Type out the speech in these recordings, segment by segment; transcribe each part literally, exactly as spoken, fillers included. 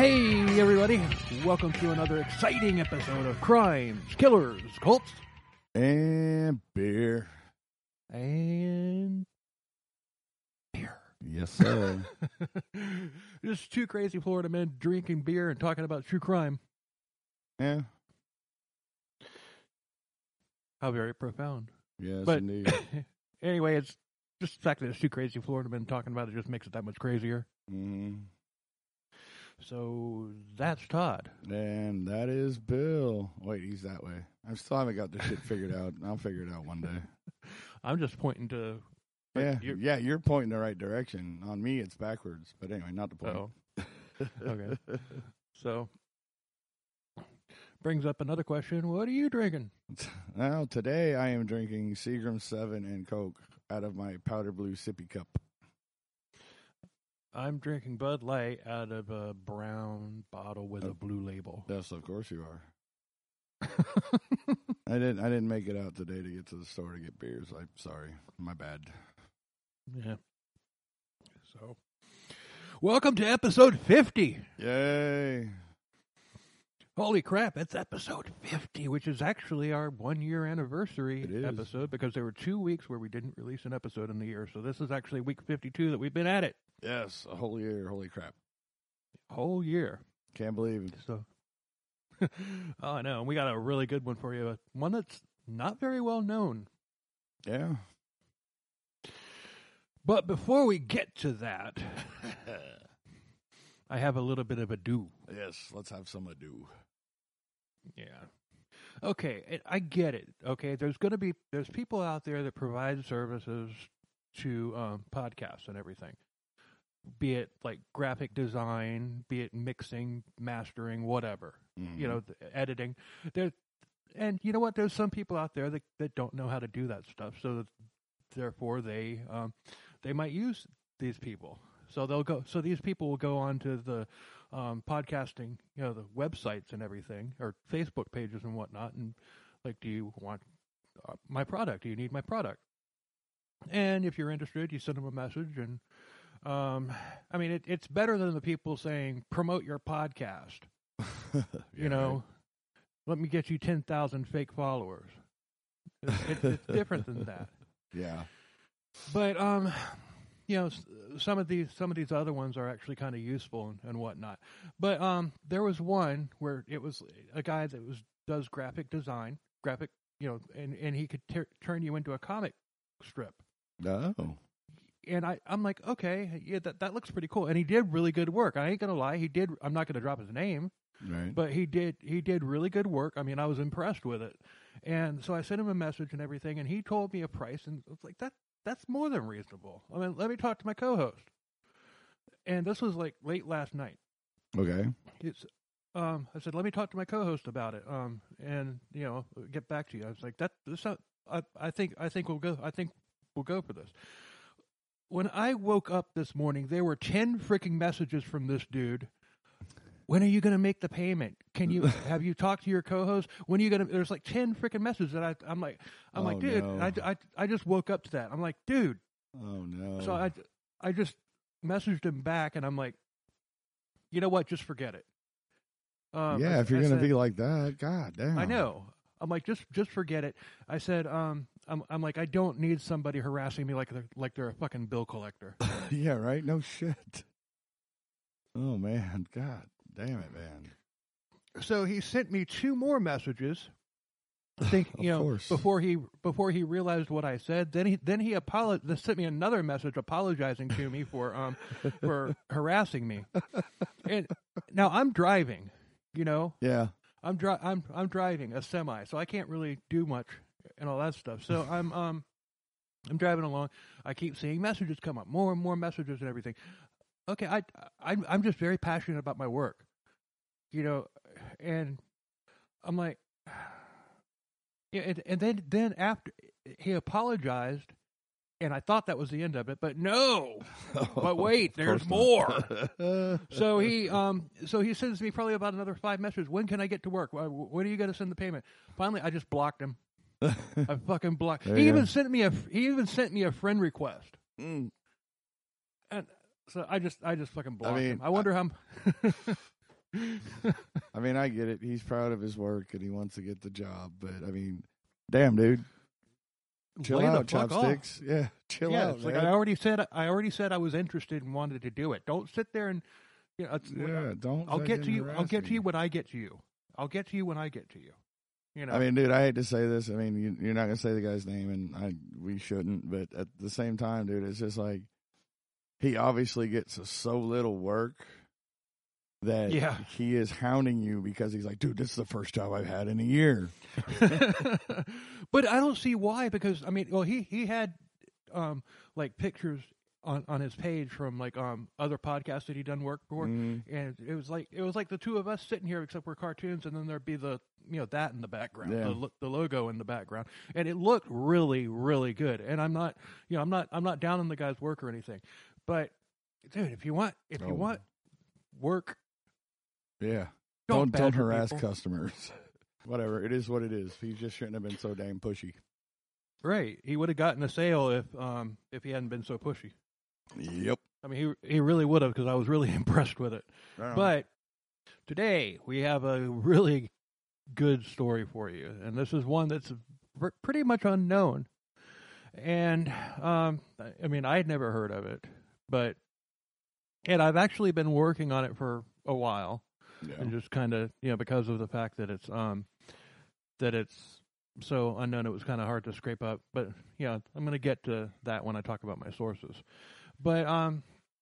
Hey, everybody. Welcome to another exciting episode of Crimes, Killers, Cults, and beer. And beer. Yes, sir. Just two crazy Florida men drinking beer and talking about true crime. Yeah. How very profound. Yes, but indeed. Anyway, it's just the fact that it's two crazy Florida men talking about it just makes it that much crazier. Mm-hmm. So that's Todd. And that is Bill. Wait, he's that way. I still haven't got this shit figured out. I'll figure it out one day. I'm just pointing to... Like, yeah, you're, yeah, you're pointing the right direction. On me, it's backwards. But anyway, not the point. Oh. Okay. So, brings up another question. What are you drinking? Well, today I am drinking Seagram seven and Coke out of my powder blue sippy cup. I'm drinking Bud Light out of a brown bottle with oh, a blue label. Yes, of course you are. I didn't. I didn't make it out today to get to the store to get beers. I'm sorry. My bad. Yeah. So, welcome to episode fifty. Yay. Holy crap, it's episode fifty, which is actually our one-year anniversary episode because there were two weeks where we didn't release an episode in the year. So this is actually week fifty-two that we've been at it. Yes, a whole year. Holy crap. Whole year. Can't believe it. So, oh, I know. We got a really good one for you. One that's not very well known. Yeah. But before we get to that, I have a little bit of ado. Yes, let's have some ado. Yeah. Okay, I get it. Okay, there's going to be, there's people out there that provide services to um, podcasts and everything. Be it like graphic design, be it mixing, mastering, whatever. Mm-hmm. You know, editing. There, and you know what? There's some people out there that, that don't know how to do that stuff. So that, therefore, they um, they might use these people. So they'll go. So these people will go on to the um, podcasting, you know, the websites and everything, or Facebook pages and whatnot, and like, do you want uh, my product? Do you need my product? And if you're interested, you send them a message, and um, I mean, it, it's better than the people saying promote your podcast. yeah, you know, right. Let me get you ten thousand fake followers. It's, it, it's different than that. Yeah, but um. You know, some of these some of these other ones are actually kind of useful and, and whatnot. But um, there was one where it was a guy that was does graphic design, graphic, you know, and, and he could ter- turn you into a comic strip. Oh. And I, I'm like, okay, yeah, that, that looks pretty cool. And he did really good work. I ain't gonna lie, he did. I'm not gonna drop his name, right? But he did he did really good work. I mean, I was impressed with it. And so I sent him a message and everything, and he told me a price, and it's like that. That's more than reasonable. I mean, let me talk to my co-host. And this was like late last night. Okay. It's, um, I said, let me talk to my co-host about it. Um, and you know, get back to you. I was like, that. This, I, I think, I think we'll go. I think we'll go for this. When I woke up this morning, there were ten freaking messages from this dude. When are you going to make the payment? Can you have you talked to your co-host? When are you going to? There's like ten freaking messages that I. I'm like, I'm oh, like, dude. No. I, I, I just woke up to that. I'm like, dude. Oh no. So I, I just messaged him back, and I'm like, you know what? Just forget it. Um, yeah, I, if you're I going to said, be like that, God damn. I know. I'm like, just just forget it. I said, um, I'm I'm like, I don't need somebody harassing me like they're like they're a fucking bill collector. Yeah, right. No shit. Oh man, God. Damn it, man. So he sent me two more messages. I think you know course. before he before he realized what I said. Then he then he apologized. Sent me another message apologizing to me for um for harassing me. And now I'm driving, you know. Yeah. I'm dri- I'm I'm driving a semi, so I can't really do much and all that stuff. So I'm um I'm driving along. I keep seeing messages come up, more and more messages and everything. Okay, I I'm I'm just very passionate about my work. You know, and I'm like, yeah, and, and then then after he apologized, and I thought that was the end of it, but no. But wait, there's more. so he um so he sends me probably about another five messages. When can I get to work? When are you going to send the payment? Finally, I just blocked him. I fucking blocked. There He even go. sent me a he even sent me a friend request. Mm. And so I just I just fucking blocked I mean, him. I wonder I, how. I mean, I get it. He's proud of his work and he wants to get the job. But, I mean, damn, dude. Chill Lay the out, fuck chopsticks. off. Yeah, chill yeah, out, it's man. like I already said. I already said I was interested and wanted to do it. Don't sit there and, you know, it's, yeah, don't. I'll get to you. harass I'll get me. to you when I get to you. I'll get to you when I get to you. You know. I mean, dude, I hate to say this. I mean, you, you're not gonna say the guy's name, and I we shouldn't. But at the same time, dude, it's just like he obviously gets so little work that Yeah. he is hounding you because he's like, dude, this is the first job I've had in a year. But I don't see why, because I mean, well, he he had um like pictures on on his page from like um other podcasts that he done work for, Mhm. and it was like it was like the two of us sitting here, except we're cartoons, and then there'd be the you know that in the background, Yeah. the lo- the logo in the background, and it looked really really good. And I'm not you know I'm not I'm not down on the guy's work or anything, but dude, if you want if Oh. you want work, Yeah, don't don't don't badger harass people. customers. Whatever, it is what it is. He just shouldn't have been so damn pushy. Right, he would have gotten a sale if um if he hadn't been so pushy. Yep. I mean, he he really would have, because I was really impressed with it. Right on. But today we have a really good story for you, and this is one that's pr- pretty much unknown. And um, I mean, I'd never heard of it, but and I've actually been working on it for a while, yeah. and just kind of you know because of the fact that it's um that it's so unknown, it was kind of hard to scrape up. But yeah, I'm going to get to that when I talk about my sources. But um,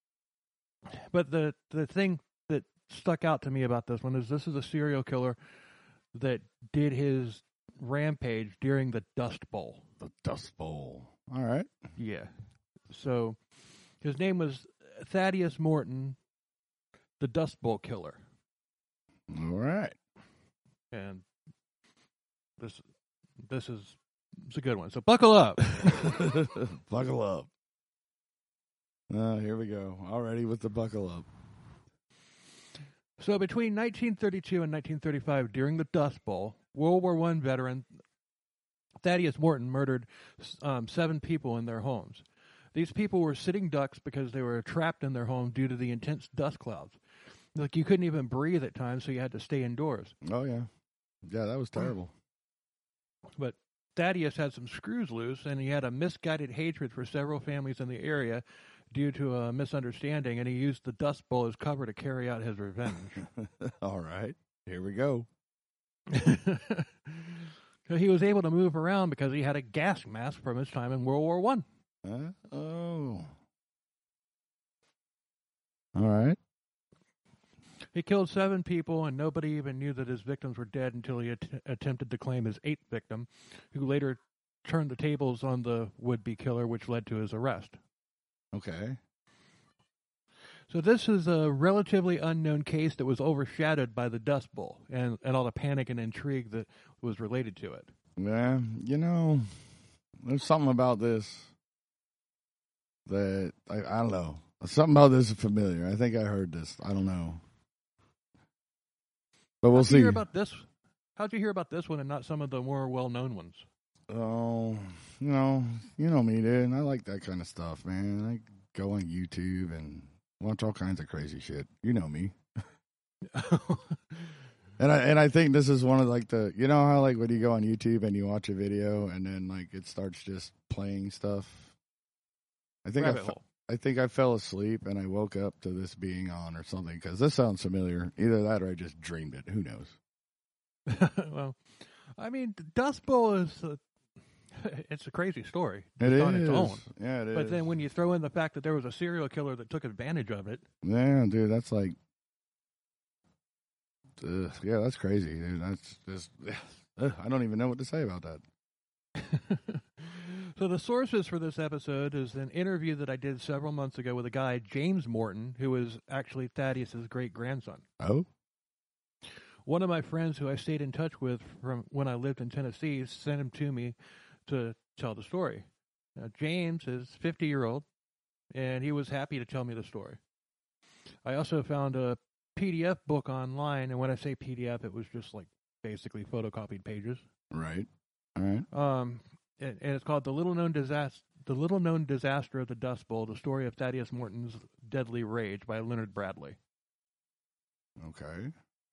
but the the thing that stuck out to me about this one is this is a serial killer that did his rampage during the Dust Bowl. The Dust Bowl. All right. Yeah. So his name was Thaddeus Morton, the Dust Bowl killer, All right. and this this is it's a good one. So buckle up. Buckle up. Uh, here we go. Already with the buckle up. So between nineteen thirty-two and nineteen thirty-five, during the Dust Bowl, World War One veteran Thaddeus Morton murdered um, seven people in their homes. These people were sitting ducks because they were trapped in their home due to the intense dust clouds. Like, you couldn't even breathe at times, so you had to stay indoors. Oh, yeah. Yeah, that was terrible. But Thaddeus had some screws loose, and he had a misguided hatred for several families in the area due to a misunderstanding, and he used the Dust Bowl as cover to carry out his revenge. All right. Here we go. So he was able to move around because he had a gas mask from his time in World War One. Uh, oh. All right. He killed seven people, and nobody even knew that his victims were dead until he att- attempted to claim his eighth victim, who later turned the tables on the would-be killer, which led to his arrest. Okay. So this is a relatively unknown case that was overshadowed by the Dust Bowl and, and all the panic and intrigue that was related to it. Yeah, you know, there's something about this that, I, I don't know. Something about this is familiar. I think I heard this. I don't know. But we'll How'd you see. hear about this? How'd you hear about this one and not some of the more well-known ones? Oh, you know, you know me, dude. I like that kind of stuff, man. I go on YouTube and watch all kinds of crazy shit. You know me. And I and I think this is one of like the, you know how like when you go on YouTube and you watch a video and then like it starts just playing stuff. I think I, Rabbit fe- hole. I think I fell asleep and I woke up to this being on or something because this sounds familiar. Either that or I just dreamed it. Who knows? Well, I mean, Dust Bowl is a, it's a crazy story It just is on its own. Yeah, it is. But then when you throw in the fact that there was a serial killer that took advantage of it, Yeah, dude, that's like, ugh, yeah, that's crazy, dude. That's just, ugh, I don't even know what to say about that. So the sources for this episode is an interview that I did several months ago with a guy, James Morton, who was actually Thaddeus's great-grandson. Oh? One of my friends who I stayed in touch with from when I lived in Tennessee sent him to me to tell the story. Now, James is fifty-year-old, and he was happy to tell me the story. I also found a P D F book online, and when I say P D F, it was just like basically photocopied pages. Right. All right. Um, and, and it's called "The Little Known Disaster: The Little Known Disaster of the Dust Bowl: The Story of Thaddeus Morton's Deadly Rage" by Leonard Bradley. Okay.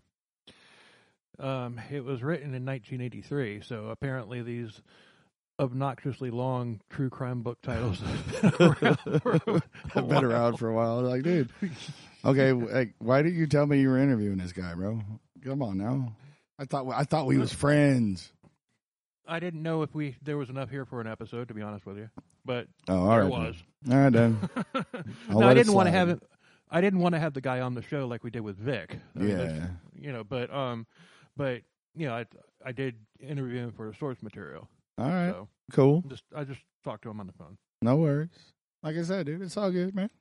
Um, it was written in nineteen eighty-three, so apparently these obnoxiously long true crime book titles have been around for a I've been around for a while. Like, dude, okay, like, why didn't you tell me you were interviewing this guy, bro? Come on now. I thought I thought we was friends. I didn't know if we there was enough here for an episode, to be honest with you, but Oh, all there right. was. All right, then. I'll no, I let it didn't want to slide. have it. I didn't want to have the guy on the show like we did with Vic. I mean, Yeah. that's- you know, but um, but you know, I I did interview him for source material. All right. So Cool. just I just talked to him on the phone. No worries. Like I said, dude, it's all good, man.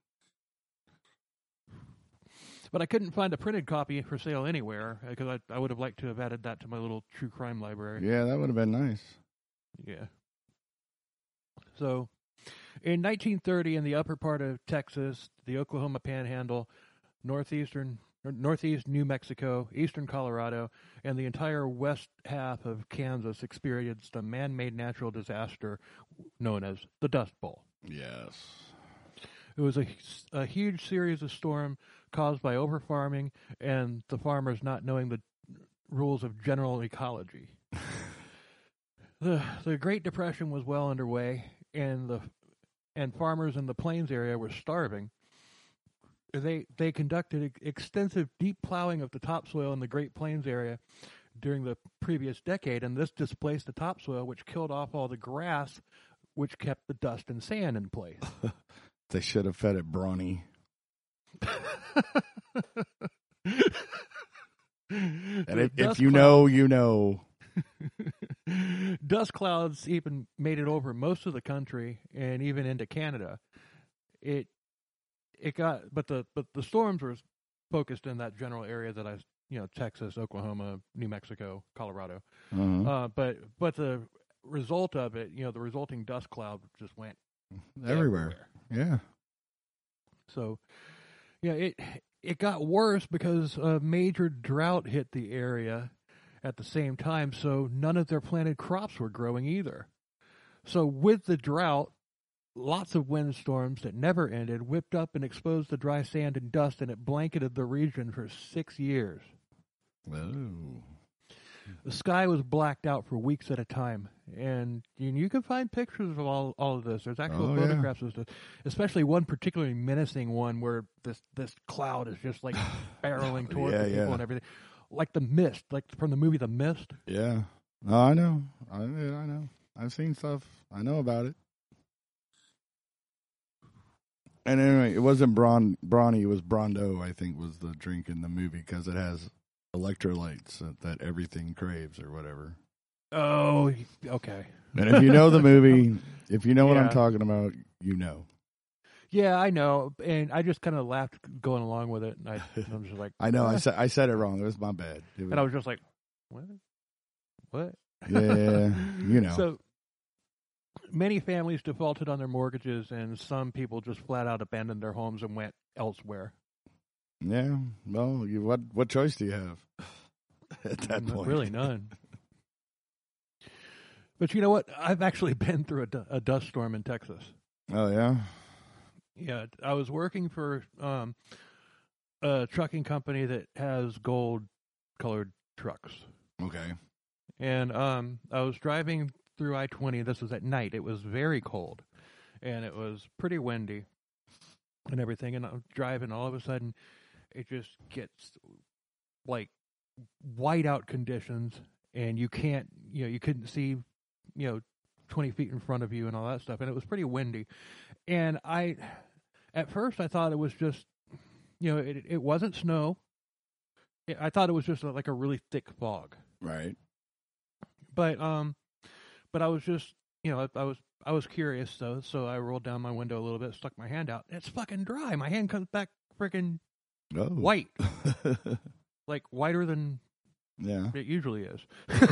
But I couldn't find a printed copy for sale anywhere because I I would have liked to have added that to my little true crime library. Yeah, that would have been nice. Yeah. So, in nineteen thirty, in the upper part of Texas, the Oklahoma Panhandle, northeastern, or northeast New Mexico, eastern Colorado, and the entire west half of Kansas experienced a man-made natural disaster known as the Dust Bowl. Yes. It was a, a huge series of storm caused by overfarming and the farmers not knowing the rules of general ecology. the The Great Depression was well underway, and the and farmers in the plains area were starving. They they conducted ex- extensive deep plowing of the topsoil in the Great Plains area during the previous decade, and this displaced the topsoil, which killed off all the grass, which kept the dust and sand in place. They should have fed it brawny. And if, if you know, you know. Dust clouds even made it over most of the country and even into Canada. It it got, but the but the storms were focused in that general area that I, you know, Texas, Oklahoma, New Mexico, Colorado. Uh-huh. Uh, but but the result of it, you know, the resulting dust cloud just went Everywhere. everywhere. Yeah. So, yeah, it it got worse because a major drought hit the area at the same time, so none of their planted crops were growing either. So with the drought, lots of windstorms that never ended whipped up and exposed the dry sand and dust, and it blanketed the region for six years. Oh. The sky was blacked out for weeks at a time, and you, you can find pictures of all, all of this. There's actual Oh, yeah. photographs of this, especially one particularly menacing one where this, this cloud is just like barreling towards Yeah, the people yeah. and everything. Like the Mist, like from the movie The Mist. Yeah. No, I know. I, I know. I've seen stuff. I know about it. And anyway, it wasn't Braun, Brawny, it was Brondo, I think, was the drink in the movie because it has electrolytes that, that everything craves or whatever. Oh, okay. And if you know the movie, if you know what I'm Yeah. talking about, you know. Yeah, I know, and I just kind of laughed going along with it, and I, I'm just like, I know. I "Ah." said I said it wrong. It was my bad. It was, and I was just like, what? What? yeah, you know. So many families defaulted on their mortgages, and some people just flat out abandoned their homes and went elsewhere. Yeah. Well, you, what what choice do you have at that N- point? Really, none. But you know what? I've actually been through a, du- a dust storm in Texas. Oh yeah. Yeah, I was working for um, a trucking company that has gold-colored trucks. Okay. And um, I was driving through I twenty. This was at night. It was very cold, and it was pretty windy and everything. And I'm driving, all of a sudden, it just gets like whiteout conditions, and you can't, you know, you couldn't see, you know, twenty feet in front of you and all that stuff. And it was pretty windy. And I, at first, I thought it was just, you know, it, it wasn't snow. It, I thought it was just like a really thick fog. Right. But um, but I was just, you know, I, I was I was curious, so so I rolled down my window a little bit, stuck my hand out. It's fucking dry. My hand comes back freaking Oh. white, like whiter than Yeah. it usually is.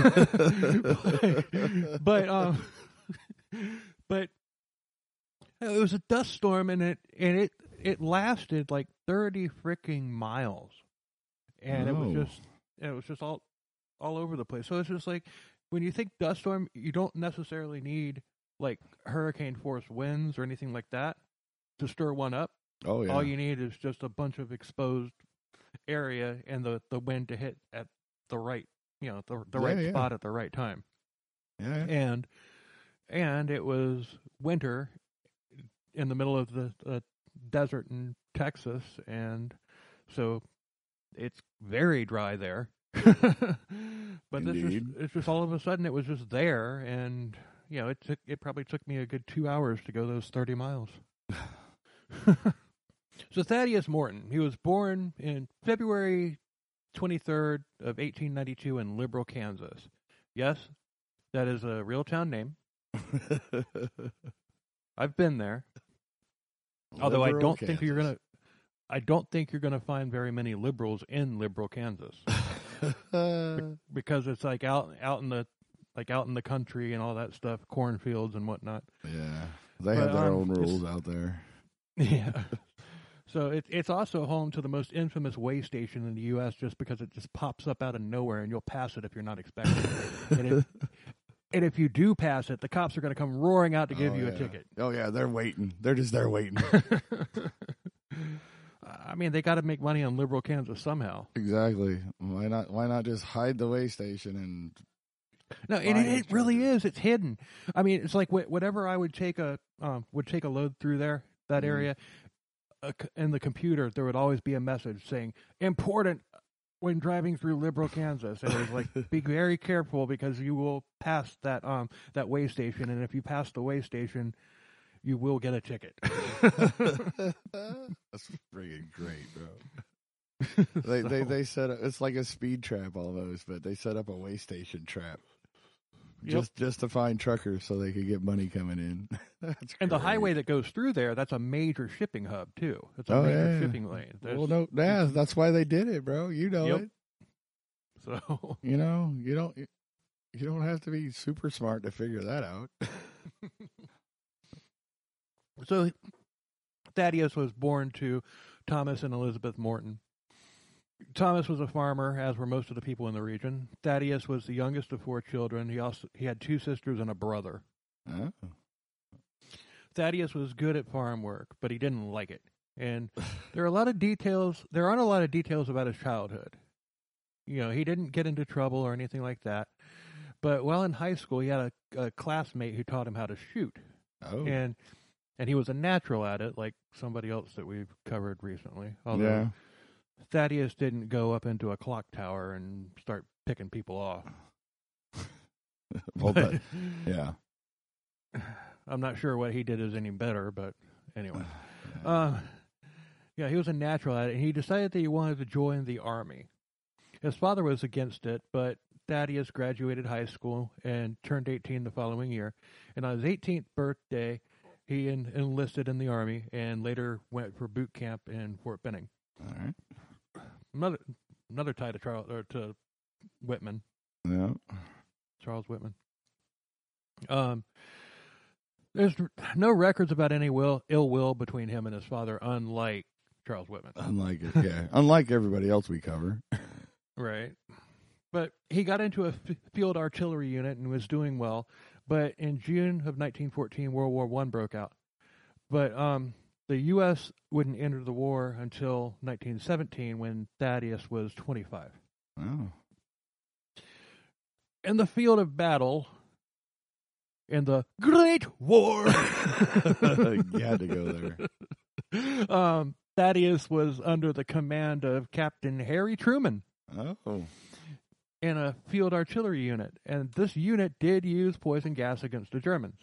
but, but um, but it was a dust storm, and it and it it lasted like thirty freaking miles, and it was Oh. just it was just all all over the place. So it's just like, when you think dust storm, you don't necessarily need like hurricane force winds or anything like that to stir one up. Oh yeah. All you need is just a bunch of exposed area and the, the wind to hit at the right, you know, the the Yeah, right yeah. spot at the right time. Yeah. And and it was winter in the middle of the, the desert in Texas, and so it's very dry there. But this just, Indeed. it's just all of a sudden it was just there, and you know, it took it probably took me a good two hours to go those thirty miles. So Thaddeus Morton, he was born in February twenty-third of eighteen ninety-two in Liberal, Kansas. Yes, that is a real town name. I've been there. Although I Liberal don't think Kansas. you're gonna, I don't think you're gonna find very many liberals in Liberal, Kansas, Be- because it's like out out in the like out in the country and all that stuff, cornfields and whatnot. Yeah, they But, have their um, own rules it's- out there. Yeah. So it, it's also home to the most infamous way station in the U S just because it just pops up out of nowhere and you'll pass it if you're not expecting it. And if, and if you do pass it, the cops are going to come roaring out to give Oh, you yeah. a ticket. Oh yeah, they're waiting. They're just there waiting. I mean, they got to make money on Liberal, Kansas somehow. Exactly. Why not? Why not just hide the way station and? No, and it, Fine it really charger. is. It's hidden. I mean, it's like wh- whatever I would take a um, would take a load through there that Mhm. area. Uh, c- in the computer, there would always be a message saying "important when driving through Liberal, Kansas," and it was like, "Be very careful because you will pass that um that way station, and if you pass the way station, you will get a ticket." That's freaking great, bro. They they So- they set up, it's like a speed trap almost, but they set up a way station trap Yep. just just to find truckers so they could get money coming in. That's And the great. highway that goes through there, that's a major shipping hub too. It's a Oh, major yeah. shipping lane. There's- Well, no, yeah, that's why they did it, bro. You know Yep. it. So You know, you don't you don't have to be super smart to figure that out. So Thaddeus was born to Thomas and Elizabeth Morton. Thomas was a farmer, as were most of the people in the region. Thaddeus was the youngest of four children. He also he had two sisters and a brother. Oh. Thaddeus was good at farm work, but he didn't like it. And there are a lot of details. There aren't a lot of details about his childhood. You know, he didn't get into trouble or anything like that. But while in high school, he had a, a classmate who taught him how to shoot. Oh. and and he was a natural at it, like somebody else that we've covered recently. Although yeah. Thaddeus didn't go up into a clock tower and start picking people off. Well, that, yeah. I'm not sure what he did is any better, but anyway, uh, yeah, he was a natural at it, and he decided that he wanted to join the army. His father was against it, but Thaddeus graduated high school and turned eighteen the following year. And on his eighteenth birthday, he en- enlisted in the army and later went for boot camp in Fort Benning. All right. Another another tie to Charles or to Whitman, Yeah. Charles Whitman. Um, there's no records about any will ill will between him and his father, unlike Charles Whitman. Unlike it, yeah. Unlike everybody else we cover. Right. But he got into a f- field artillery unit and was doing well. But in June of nineteen fourteen, World War One broke out. But um, the U S wouldn't enter the war until nineteen seventeen, when Thaddeus was twenty-five. Oh. In the field of battle, in the Great War, You had to go there. um, Thaddeus was under the command of Captain Harry Truman Oh. in a field artillery unit, and this unit did use poison gas against the Germans.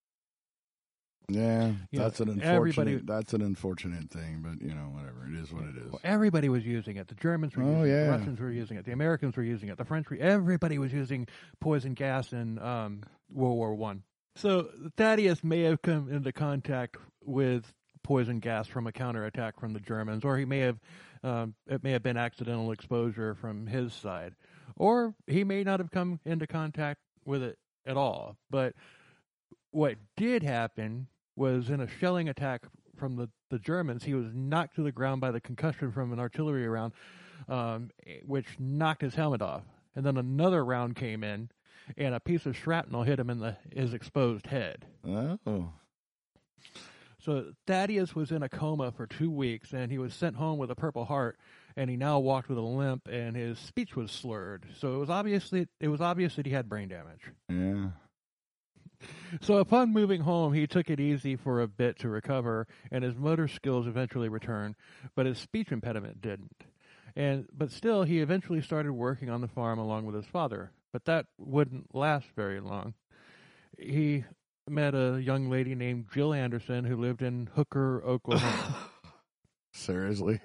Yeah, You know, that's an everybody- unfortunate. That's an unfortunate thing, but you know, whatever. It is what it is. Well, everybody was using it. The Germans were Oh, using it. yeah. The Russians were using it. The Americans were using it. The French were. Everybody was using poison gas in um, World War One. So Thaddeus may have come into contact with poison gas from a counterattack from the Germans, or he may have. Um, it may have been accidental exposure from his side, or he may not have come into contact with it at all. But what did happen was, in a shelling attack from the, the Germans, he was knocked to the ground by the concussion from an artillery round, um, which knocked his helmet off. And then another round came in, and a piece of shrapnel hit him in the his exposed head. Oh. So Thaddeus was in a coma for two weeks, and he was sent home with a Purple Heart. and he now walked with a limp, and his speech was slurred. So it was obviously it was obvious that he had brain damage. Yeah. So upon moving home, he took it easy for a bit to recover, and his motor skills eventually returned, but his speech impediment didn't. And but still, he eventually started working on the farm along with his father. But that wouldn't last very long. He met a young lady named Jill Anderson who lived in Hooker, Oklahoma. Seriously?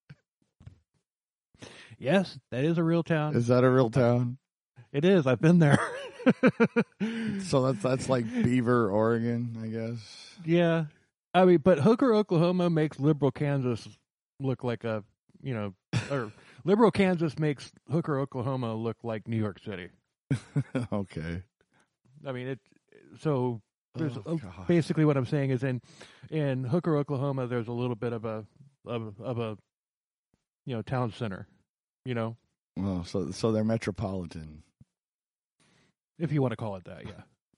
Yes, that is a real town. Is that a real town? It is. I've been there. So that's that's like Beaver, Oregon, I guess. Yeah. I mean, but Hooker, Oklahoma makes liberal Kansas look like a, you know, or liberal Kansas makes Hooker, Oklahoma look like New York City. Okay. I mean, it, so there's Oh, uh, basically what I'm saying is in, in Hooker, Oklahoma, there's a little bit of a, of, of a, you know, town center, you know, Well, so so they're metropolitan. if you want to call it that.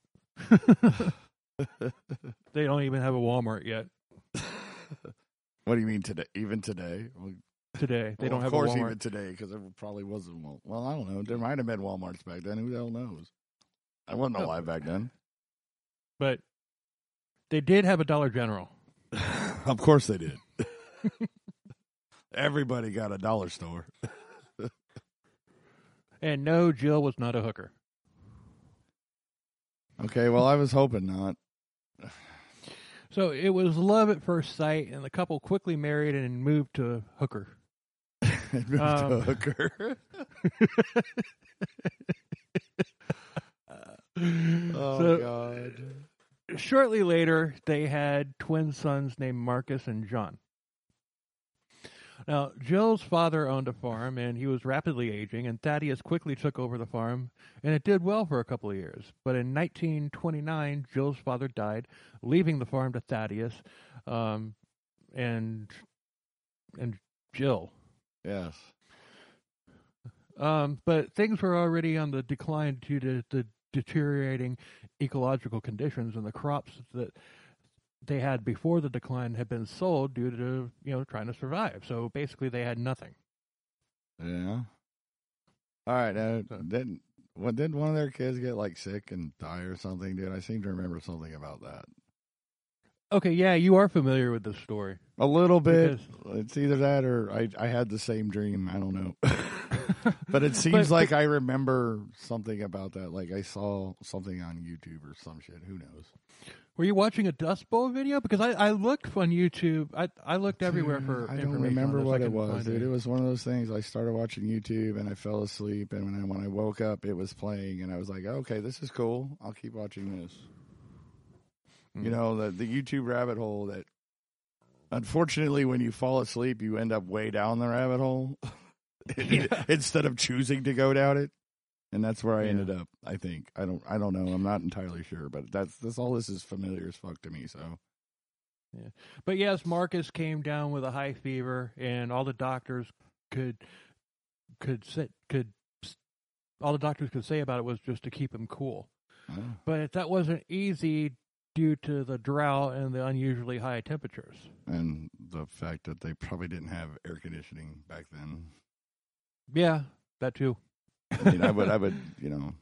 Yeah. They don't even have a Walmart yet. What do you mean today? Even today? Well, Today, they well, don't have of course, a Walmart. even today, because there probably wasn't. Well, well, I don't know. There might have been Walmarts back then. Who the hell knows? I wasn't No. alive back then. But they did have a Dollar General. Of course they did. Everybody got a dollar store. And no, Jill was not a hooker. Okay, well, I was hoping not. So it was love at first sight, and the couple quickly married and moved to Hooker. Moved Um, to Hooker. Oh, So- God. Shortly later, they had twin sons named Marcus and John. Now, Jill's father owned a farm, and he was rapidly aging, and Thaddeus quickly took over the farm, and it did well for a couple of years. But in nineteen twenty-nine, Jill's father died, leaving the farm to Thaddeus um, and and Jill. Yes. Um, but things were already on the decline due to the deteriorating ecological conditions, and the crops that they had before the decline had been sold due to, you know, trying to survive. So basically they had nothing. Yeah. All right. Uh, didn't what did one of their kids get like sick and die or something, dude? I seem to remember something about that. Okay, yeah, you are familiar with this story. A little bit. Because- It's either that or I I had the same dream. I don't know. But it seems But- like I remember something about that. Like I saw something on YouTube or some shit. Who knows? Were you watching a Dust Bowl video? Because I, I looked on YouTube. I I looked everywhere for I don't information remember on this. I what it couldn't was, find dude. any. It was one of those things. I started watching YouTube and I fell asleep, and when I when I woke up, it was playing, and I was like, okay, this is cool. I'll keep watching this. Mm. You know, the the YouTube rabbit hole that, unfortunately, when you fall asleep, you end up way down the rabbit hole Yeah. instead of choosing to go down it. And that's where I Yeah. ended up. I think I don't. I don't know. I'm not entirely sure, but that's this. All this is familiar as fuck to me. So But yes, Marcus came down with a high fever, and all the doctors could could sit could all the doctors could say about it was just to keep him cool. uh, But that wasn't easy due to the drought and the unusually high temperatures. and the fact that they probably didn't have air conditioning back then. Yeah, that too. I mean, I would, I would, you know,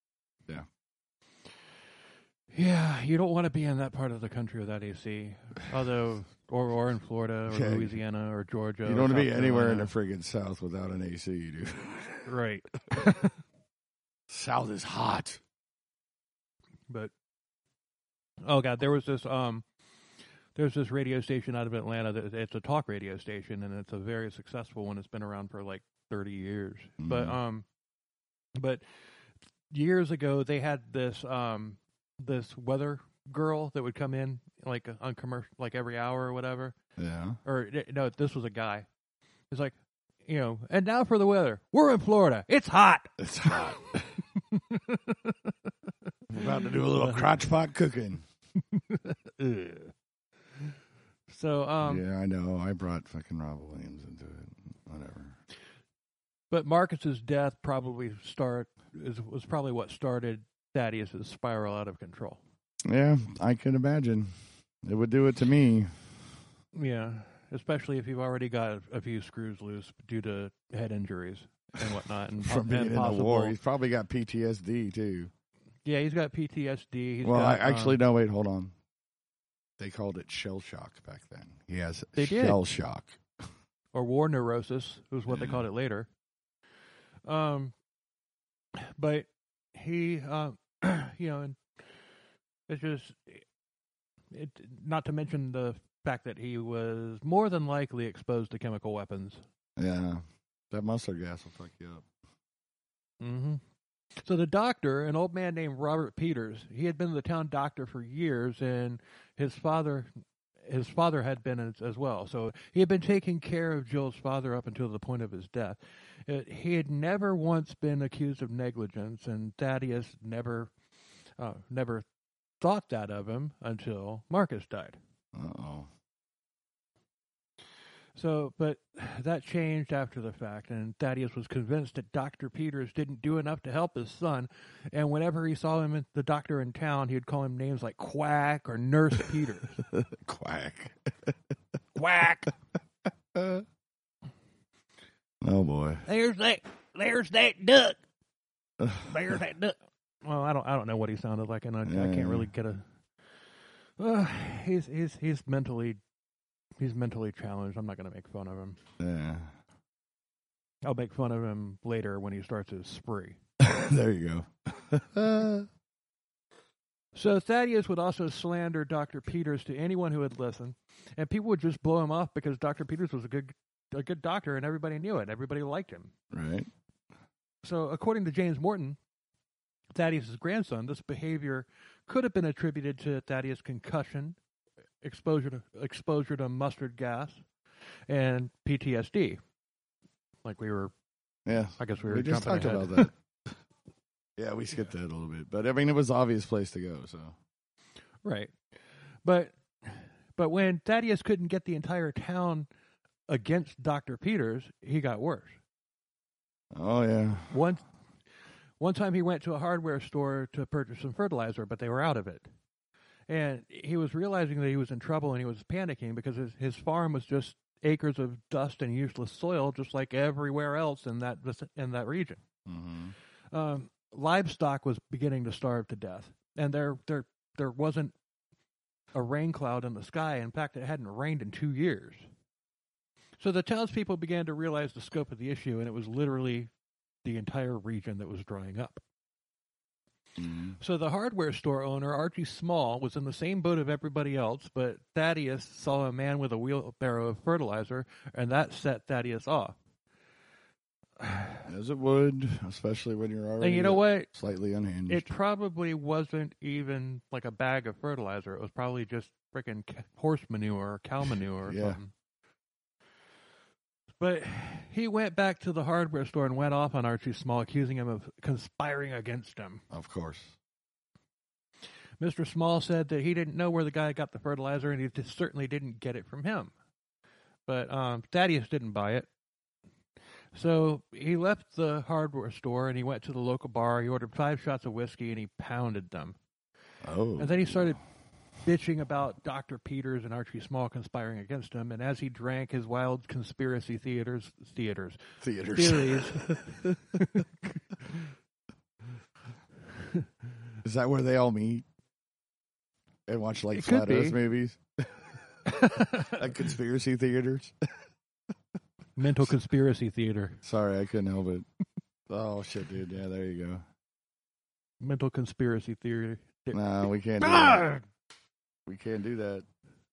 Yeah, you don't want to be in that part of the country without A C. Although, or or in Florida or Yeah. Louisiana or Georgia. you or don't want to South be anywhere in the Carolina. friggin' South without an A C, dude. Right. South is hot. But oh god, there was this um, there's this radio station out of Atlanta that it's a talk radio station, and it's a very successful one. It's been around for like thirty years. But Mhm. um, but years ago they had this um this weather girl that would come in like on commercial like every hour or whatever. Yeah. Or no, this was a guy. It's like, you know, and now for the weather. We're in Florida. It's hot. It's hot. We're about to do a little crotch pot cooking. Ugh. So, um, yeah, I know. I brought fucking Rob Williams into it. Whatever. but Marcus's death probably start is was probably what started Thaddeus' spiral out of control. Yeah, I can imagine. It would do it to me. Yeah, especially if you've already got a few screws loose due to head injuries and whatnot. And From being and in possible, the war, he's probably got P T S D too. Yeah, he's got P T S D. He's well, got, I, actually, um, no, wait, hold on. They called it shell shock back then. He has They did. shell shock. or war neurosis, was what they called it later. Um, but he, um, you know, and it's just, it, not to mention the fact that he was more than likely exposed to chemical weapons. Yeah, that mustard gas will fuck you up. Mm-hmm. So the doctor, an old man named Robert Peters, he had been the town doctor for years, and his father, his father had been as, as well. So he had been taking care of Jill's father up until the point of his death. It, he had never once been accused of negligence, and Thaddeus never, uh, never thought that of him until Marcus died. Uh-oh. So, but that changed after the fact, and Thaddeus was convinced that Doctor Peters didn't do enough to help his son, and whenever he saw him, the doctor in town, he'd call him names like Quack or Nurse Peters. Quack. Quack. Oh, boy. There's that, there's that duck. There's that duck. Well, I don't, I don't know what he sounded like, and I, Yeah. I can't really get a. Uh, he's, he's, he's mentally, he's mentally challenged. I'm not going to make fun of him. Yeah. I'll make fun of him later when he starts his spree. There you go. So Thaddeus would also slander Doctor Peters to anyone who would listen, and people would just blow him off because Doctor Peters was a good, a good doctor, and everybody knew it. Everybody liked him. Right. So, according to James Morton, Thaddeus' grandson, this behavior could have been attributed to Thaddeus' concussion, exposure to exposure to mustard gas, and P T S D. Like we were, Yeah. I guess we were We just jumping talked ahead. about that. Yeah, we skipped that a little bit. But, I mean, it was the obvious place to go, so. Right. But but when Thaddeus couldn't get the entire town against Doctor Peters, he got worse. Oh, yeah. One one time he went to a hardware store to purchase some fertilizer, but they were out of it. And he was realizing that he was in trouble, and he was panicking because his, his farm was just acres of dust and useless soil, just like everywhere else in that in that region. Mm-hmm. Um, livestock was beginning to starve to death, and there there there wasn't a rain cloud in the sky. In fact, it hadn't rained in two years. So the townspeople began to realize the scope of the issue, and it was literally the entire region that was drying up. Mm-hmm. So the hardware store owner, Archie Small, was in the same boat of everybody else, but Thaddeus saw a man with a wheelbarrow of fertilizer, and that set Thaddeus off. As it would, especially when you're already And you know what? slightly unhinged. It probably wasn't even like a bag of fertilizer. It was probably just freaking horse manure or cow manure or Yeah. something. But he went back to the hardware store and went off on Archie Small, accusing him of conspiring against him. Of course. Mister Small said that he didn't know where the guy got the fertilizer, and he just certainly didn't get it from him. But um, Thaddeus didn't buy it. So he left the hardware store, and he went to the local bar. He ordered five shots of whiskey, and he pounded them. Oh. And then he started bitching about Doctor Peters and Archie Small conspiring against him. And as he drank, his wild conspiracy theaters, theaters, Theaters. theories. Is that where they all meet and watch like It could flat Earth be. movies? Like conspiracy theaters? Mental conspiracy theater. Sorry, I couldn't help it. Oh shit, dude. Yeah, there you go. Mental conspiracy theory. Nah, we can't do that. We can't do that.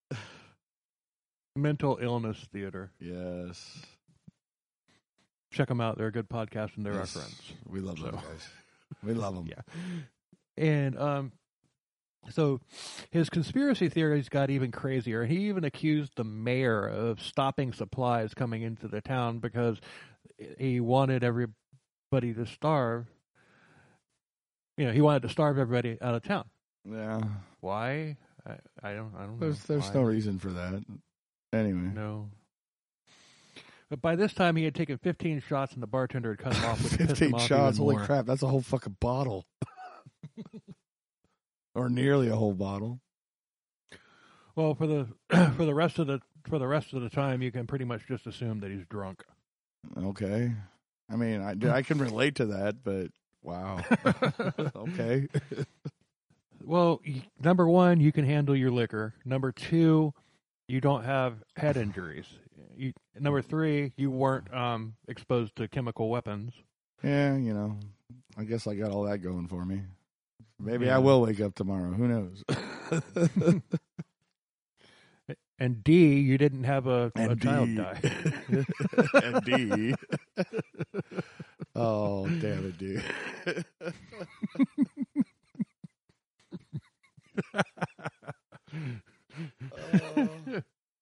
Mental illness theater. Yes. Check them out. They're a good podcast, and they're Yes. our friends. We love So. those guys. We love them. Yeah. And um, so his conspiracy theories got even crazier. He even accused the mayor of stopping supplies coming into the town because he wanted everybody to starve. You know, he wanted to starve everybody out of town. Yeah. Why? I, I don't. I don't There's know. there's Why? no reason for that. Anyway. No. But by this time, he had taken fifteen shots, and the bartender had cut him off. Which pissed him Fifteen off shots. even Holy more. crap! That's a whole fucking bottle, or nearly a whole bottle. Well, for the for the rest of the for the rest of the time, you can pretty much just assume that he's drunk. Okay. I mean, I, I can relate to that, but wow. Okay. Well, number one, you can handle your liquor. Number two, you don't have head injuries. You, number three, you weren't um, exposed to chemical weapons. Yeah, you know, I guess I got all that going for me. Maybe yeah. I will wake up tomorrow. Who knows? And D, you didn't have a, a and child D. die. And D. Oh, damn it, dude. uh.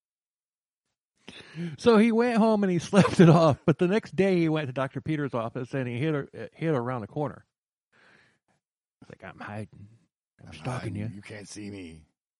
So he went home and he slept it off. But the next day he went to Doctor Peters' office and he hit her, hit her around the corner. Like, I'm hiding. I'm, I'm stalking hiding. you. You can't see me.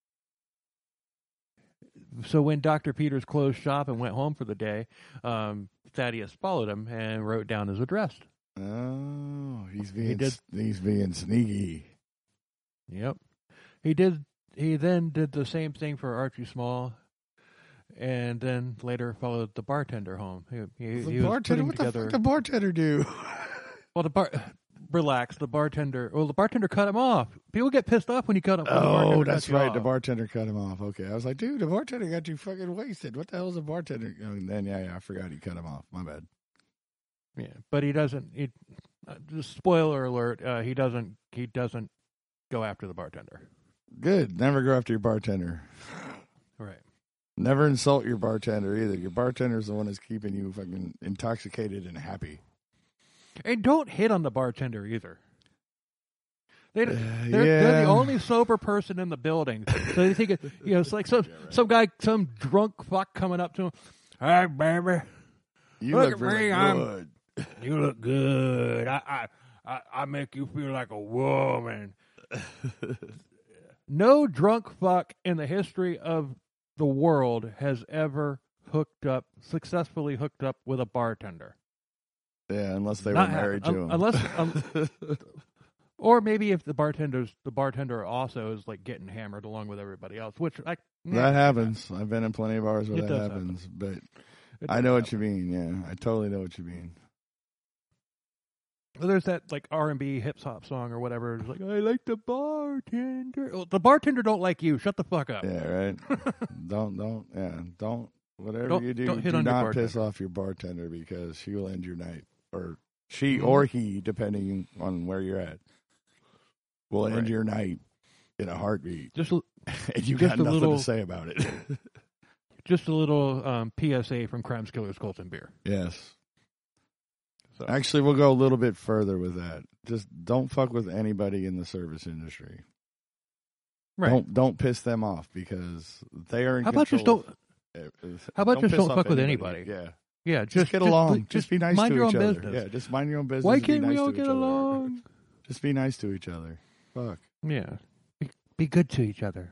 So when Doctor Peters closed shop and went home for the day, um, Thaddeus followed him and wrote down his address. Oh, he's being he did, he's being sneaky. Yep. He did. He then did the same thing for Archie Small, and then later followed the bartender home. He, he, the he bartender. What together, the fuck did the bartender do? Well, the bar. Relax. The bartender. Well, the bartender cut him off. People get pissed off when you cut him. Oh, that's right. Off. The bartender cut him off. Okay, I was like, dude, the bartender got you fucking wasted. What the hell is a bartender? And then yeah, yeah, I forgot he cut him off. My bad. Yeah, but he doesn't. He, uh, just spoiler alert. Uh, he doesn't. He doesn't go after the bartender. Good. Never go after your bartender. Right. Never insult your bartender either. Your bartender's the one that's keeping you fucking intoxicated and happy. And don't hit on the bartender either. They, uh, they're, yeah. they're the only sober person in the building. So they think, it, you know, it's like some yeah, right. some guy, some drunk fuck coming up to him. Hey, baby, you look, look at me. Good. I'm, you look good. I, I, I, I make you feel like a woman. No drunk fuck in the history of the world has ever hooked up, successfully hooked up with a bartender. Yeah, unless they Not were married ha- to him. Unless, um, or maybe if the bartender's the bartender also is like getting hammered along with everybody else, which I, yeah, that happens. I've been in plenty of bars where it that happens, happen. but I know what you mean. Yeah, I totally know what you mean. Well, there's that like R and B hip hop song or whatever. It's like, I like the bartender. Well, the bartender don't like you. Shut the fuck up. Yeah, right. don't don't yeah don't whatever don't, you do. Don't hit do on not your piss off your bartender because she will end your night, or she mm-hmm. or he, depending on where you're at, will end right. your night in a heartbeat. Just and you just got nothing little, to say about it. Just a little um, P S A from Crimes, Killers, Cults, and Beer. Yes. So. Actually, we'll go a little bit further with that. Just don't fuck with anybody in the service industry. Right. Don't don't piss them off because they are in how control. About just don't, of, how about don't just don't fuck anybody. with anybody? Yeah. Yeah, just, just get just, along. Just, just be nice mind to your each own other. business. Yeah, just mind your own business. Why can't nice we all to get along? Just be nice to each other. Fuck. Yeah. Be, be good to each other.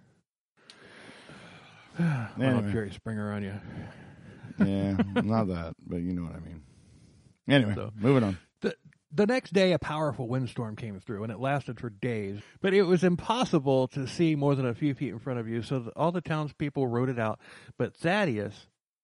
Anyway. Oh, Jerry Springer on you. Yeah, not that, but you know what I mean. Anyway, so, moving on. The, the next day, a powerful windstorm came through, and it lasted for days. But it was impossible to see more than a few feet in front of you, so the, all the townspeople wrote it out. But Thaddeus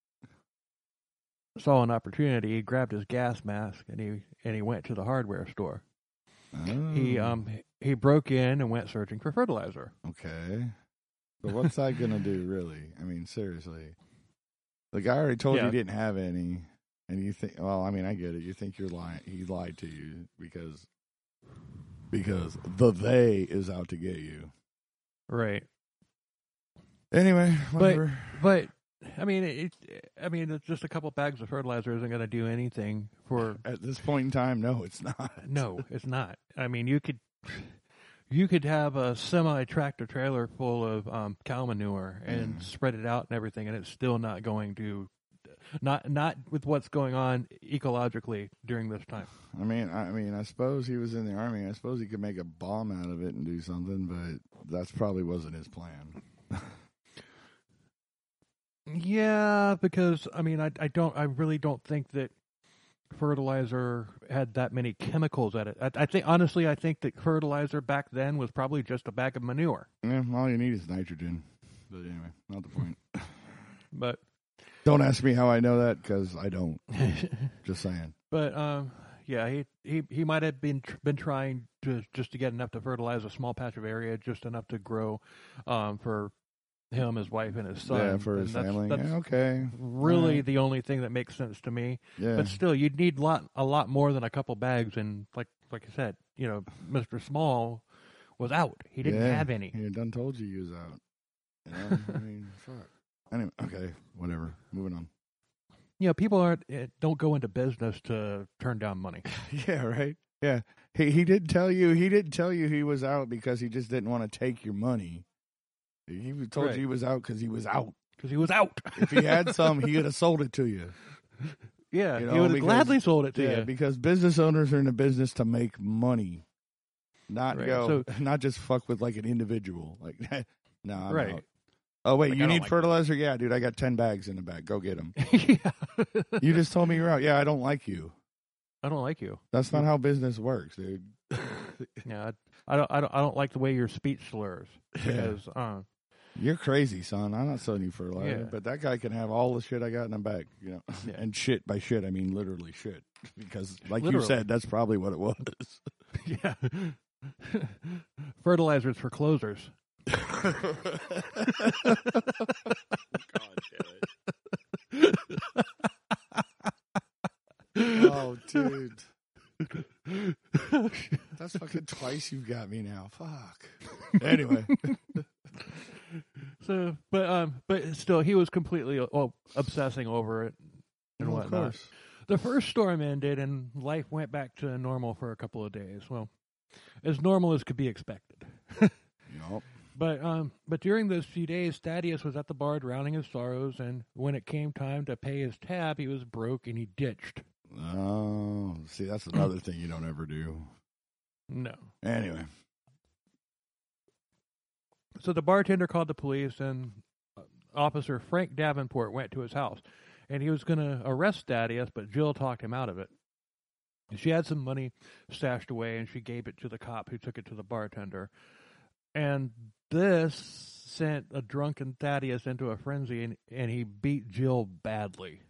saw an opportunity. He grabbed his gas mask, and he and he went to the hardware store. Oh. He um he broke in and went searching for fertilizer. Okay. But what's that going to do, really? I mean, seriously. The guy already told yeah. you he didn't have any, and you think, well, I mean, I get it. You think you're lying. He lied to you because because the they is out to get you. Right. Anyway, whatever. But, but I mean, it, I mean, it's just a couple bags of fertilizer isn't going to do anything for... At this point in time, no, it's not. No, it's not. I mean, you could... You could have a semi-tractor trailer full of um, cow manure and mm. spread it out and everything, and it's still not going to, not not with what's going on ecologically during this time. I mean, I mean, I suppose he was in the army. I suppose he could make a bomb out of it and do something, but that's probably wasn't his plan. Yeah, because I mean, I I don't, I really don't think that fertilizer had that many chemicals at it. I, I think, honestly, I think that fertilizer back then was probably just a bag of manure. Yeah, all you need is nitrogen. But anyway, not the point. But Don't ask me how I know that because I don't. Just saying. But um, yeah, he he he might have been been trying to just to get enough to fertilize a small patch of area, just enough to grow, um, for him, his wife, and his son. Yeah, for and his that's, family. That's yeah, okay. really right. the only thing that makes sense to me. Yeah. But still, you'd need lot a lot more than a couple bags. And like like I said, you know, Mister Small was out. He didn't yeah, have any. He done told you he was out. You know? I mean, fuck. Anyway, okay, whatever. Moving on. You know, people aren't eh, don't go into business to turn down money. Yeah, right. Yeah, he he didn't tell you. He didn't tell you he was out because he just didn't want to take your money. He told Right. you he was out because he was out. Because he was out. If he had some, he would have sold it to you. Yeah, You he know, would have because- gladly sold it to Yeah, you. because business owners are in the business to make money, not Right, go, so- not just fuck with like an individual. Like, no, I'm Right. out. Oh wait, Like, you I don't need like fertilizer? Yeah, dude, I got ten bags in the bag. Go get them. Yeah. You just told me you're out. Yeah, I don't like you. I don't like you. That's not how business works, dude. Yeah, I, I don't. I don't. I don't like the way your speech slurs. Yeah. Because, uh, You're crazy, son. I'm not selling you fertilizer, Yeah. but that guy can have all the shit I got in the bag, you know. Yeah. And shit by shit, I mean literally shit, because like Literally. you said, that's probably what it was. yeah, fertilizers for closers. Oh, dude. That's fucking twice you got me now. Fuck. Anyway. So, but um, but still, he was completely oh, obsessing over it and Well, of whatnot. course. The first storm ended, and life went back to normal for a couple of days. Well, as normal as could be expected. Yup. But um, but during those few days, Thaddeus was at the bar drowning his sorrows, and when it came time to pay his tab, he was broke and he ditched. Oh, see, that's another thing you don't ever do. No. Anyway. So the bartender called the police, and Officer Frank Davenport went to his house, and he was going to arrest Thaddeus, but Jill talked him out of it. She had some money stashed away, and she gave it to the cop, who took it to the bartender. And this sent a drunken Thaddeus into a frenzy, and, and he beat Jill badly.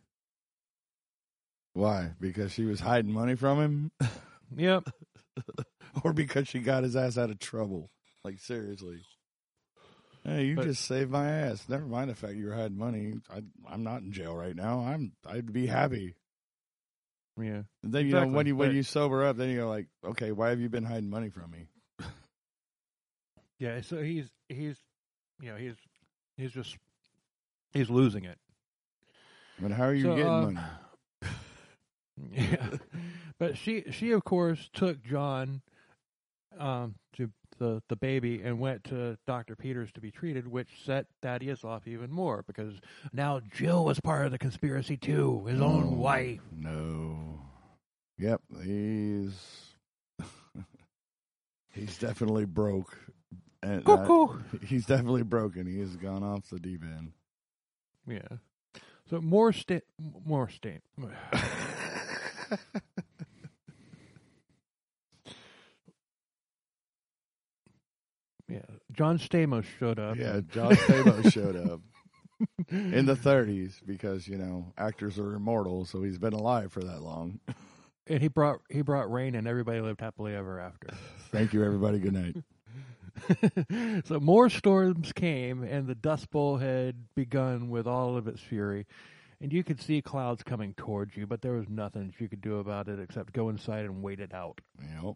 Why? Because she was hiding money from him? Yep. Or because she got his ass out of trouble? Like, seriously. Hey, you But- just saved my ass. Never mind the fact you were hiding money. I, I'm not in jail right now. I'm. I'd be happy. Yeah. And then you Exactly, know when you when but- you sober up, then you go like, okay, why have you been hiding money from me? Yeah, so he's, he's, you know, he's, he's just, he's losing it. But how are you So, getting uh, money? Yeah, but she she of course took John um, to the the baby and went to Doctor Peters to be treated, which set Thaddeus off even more because now Jill was part of the conspiracy too, his own No, wife. No. Yep, he's he's definitely broke. And that- Cuckoo. he's definitely broken. He has gone off the deep end. Yeah. So more sta- more stain. Yeah, John Stamos showed up. Yeah, John Stamos showed up in the thirties because, you know, actors are immortal, so he's been alive for that long. And he brought he brought rain, and everybody lived happily ever after. Thank you, everybody. Good night. So more storms came, and the Dust Bowl had begun with all of its fury. And you could see clouds coming towards you, but there was nothing you could do about it except go inside and wait it out. Yep.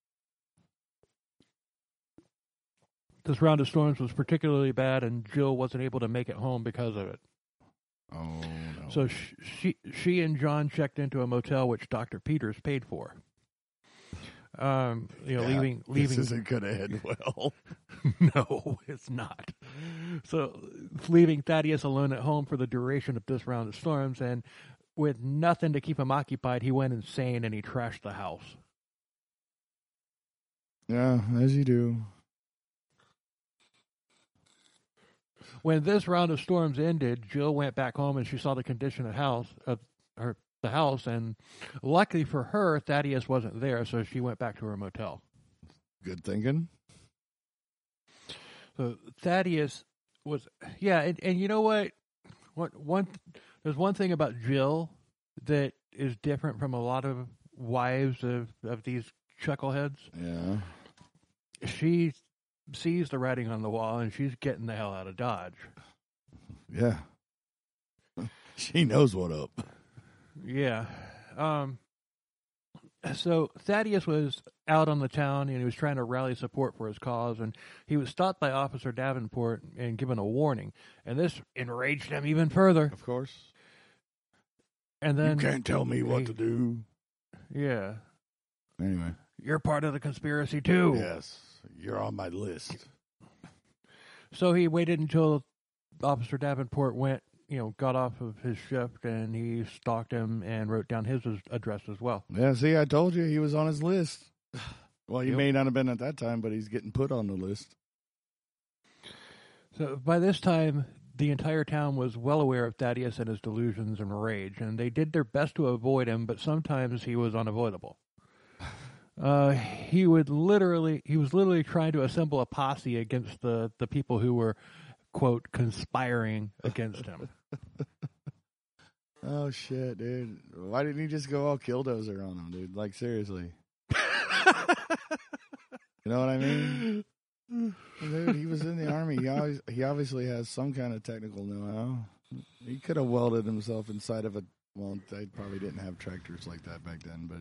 This round of storms was particularly bad, and Jill wasn't able to make it home because of it. Oh, no. So sh- she she and John checked into a motel, which Doctor Peters paid for. Um, you know, Yeah, leaving leaving. This isn't going to end well. No, it's not. So, leaving Thaddeus alone at home for the duration of this round of storms, and with nothing to keep him occupied, he went insane and he trashed the house. Yeah, as you do. When this round of storms ended, Jill went back home and she saw the condition of house of her the house, and luckily for her, Thaddeus wasn't there, so she went back to her motel. Good thinking. So Thaddeus was, yeah, and, and you know what? What one? There's one thing about Jill that is different from a lot of wives of, of these chuckleheads. Yeah. She sees the writing on the wall, and she's getting the hell out of Dodge. Yeah. She knows what up. Yeah. Um, so Thaddeus was out on the town, and he was trying to rally support for his cause, and he was stopped by Officer Davenport and given a warning. And this enraged him even further. Of course. And then you can't tell me what he, to do. Yeah. Anyway. You're part of the conspiracy, too. Yes. You're on my list. So he waited until Officer Davenport went, you know, got off of his shift, and he stalked him and wrote down his address as well. Yeah, see, I told you he was on his list. Well, he Yep. may not have been at that time, but he's getting put on the list. So by this time, the entire town was well aware of Thaddeus and his delusions and rage, and they did their best to avoid him, but sometimes he was unavoidable. Uh, he would literally, he was literally trying to assemble a posse against the, the people who were, quote, conspiring against him. Oh, shit, dude. Why didn't he just go all Killdozer on him, dude? Like, seriously. You know what I mean? Dude, he was in the army. He, always, he obviously has some kind of technical know-how. He could have welded himself inside of a... Well, they probably didn't have tractors like that back then, but...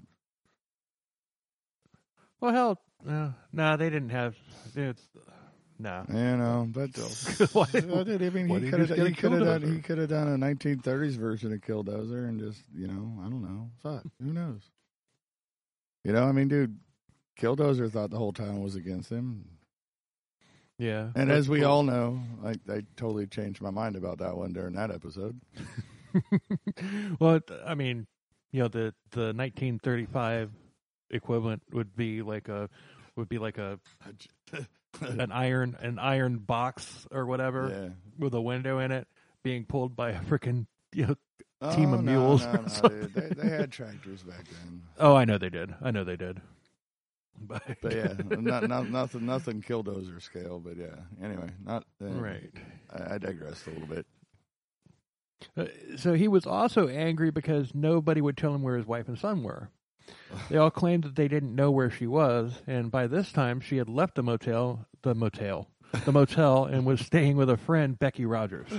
Well, hell, no, no, they didn't have... It's, no. You know, but... Why- well, dude, I mean, why he did could you have just get a he could have done, Killdozer? he could have done a nineteen thirties version of Killdozer and just, you know, I don't know. Fuck, who knows? You know, I mean, dude, Killdozer thought the whole town was against him. Yeah. And But- as we all know, I, I totally changed my mind about that one during that episode. Well, I mean, you know, the, the nineteen thirty-five equivalent would be like a would be like a an iron an iron box or whatever Yeah. with a window in it being pulled by a freaking you know team Oh, of no, mules. No, or no, something. dude. They, they had tractors back then. Oh, I know they did. I know they did. But, But yeah, not, not, nothing, nothing Killdozer scale. But yeah, anyway, not uh, right. I, I digressed a little bit. Uh, so he was also angry because nobody would tell him where his wife and son were. They all claimed that they didn't know where she was, and by this time she had left the motel, the motel, the motel, and was staying with a friend, Becky Rogers.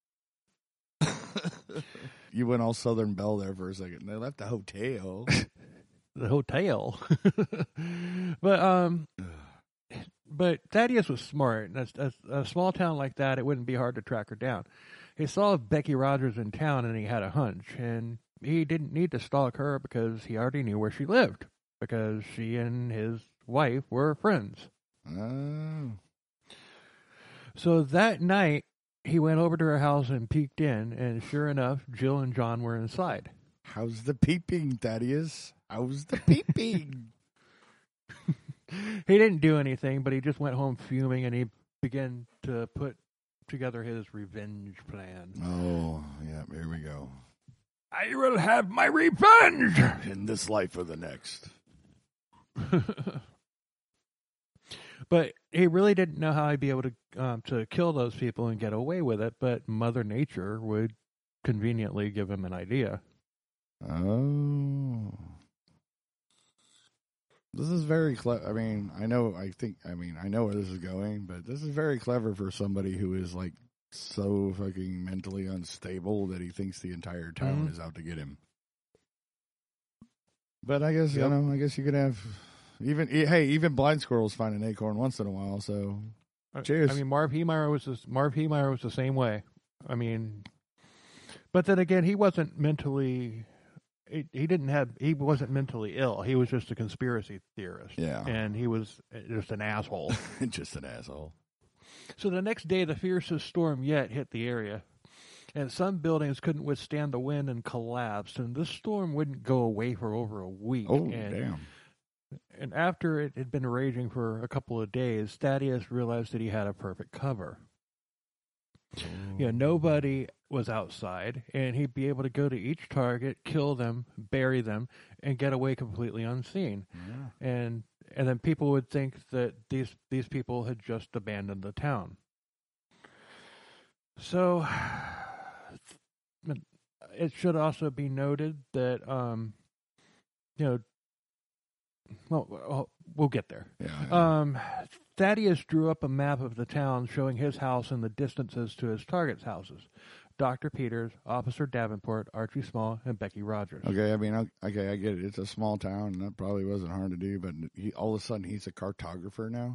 You went all Southern Belle there for a second. They left the hotel. The hotel. But um, but Thaddeus was smart. A, a, a small town like that, it wouldn't be hard to track her down. He saw Becky Rogers in town, and he had a hunch, and he didn't need to stalk her because he already knew where she lived, because she and his wife were friends. Oh. So that night, he went over to her house and peeked in, and sure enough, Jill and John were inside. How's the peeping, Thaddeus? How's the peeping? He didn't do anything, but he just went home fuming, and he began to put together his revenge plan. Oh, yeah, here we go. I will have my revenge! In this life or the next. But he really didn't know how he'd be able to um, to kill those people and get away with it, but Mother Nature would conveniently give him an idea. Oh. This is very clever. I mean, I know, I think, I mean, I know where this is going, but this is very clever for somebody who is like so fucking mentally unstable that he thinks the entire town Mhm. is out to get him. But I guess, Yep. you know, I guess you could have, even, hey, even blind squirrels find an acorn once in a while, so cheers. I mean, Marv Heemeyer was the, Marv Heemeyer was the same way. I mean, but then again, he wasn't mentally. He, he didn't have. He wasn't mentally ill. He was just a conspiracy theorist. Yeah. and he was just an asshole. Just an asshole. So the next day, the fiercest storm yet hit the area, and some buildings couldn't withstand the wind and collapsed. And this storm wouldn't go away for over a week. Oh, and, damn. And after it had been raging for a couple of days, Thaddeus realized that he had a perfect cover. You know, nobody was outside, and he'd be able to go to each target, kill them, bury them, and get away completely unseen. Yeah. And and then people would think that these these people had just abandoned the town. So it should also be noted that, um, you know, well, well, we'll get there. Yeah, yeah. Um, Thaddeus drew up a map of the town showing his house and the distances to his target's houses. Doctor Peters, Officer Davenport, Archie Small, and Becky Rogers. Okay, I mean, o- okay, I get it. It's a small town, and that probably wasn't hard to do. But he, all of a sudden, he's a cartographer now.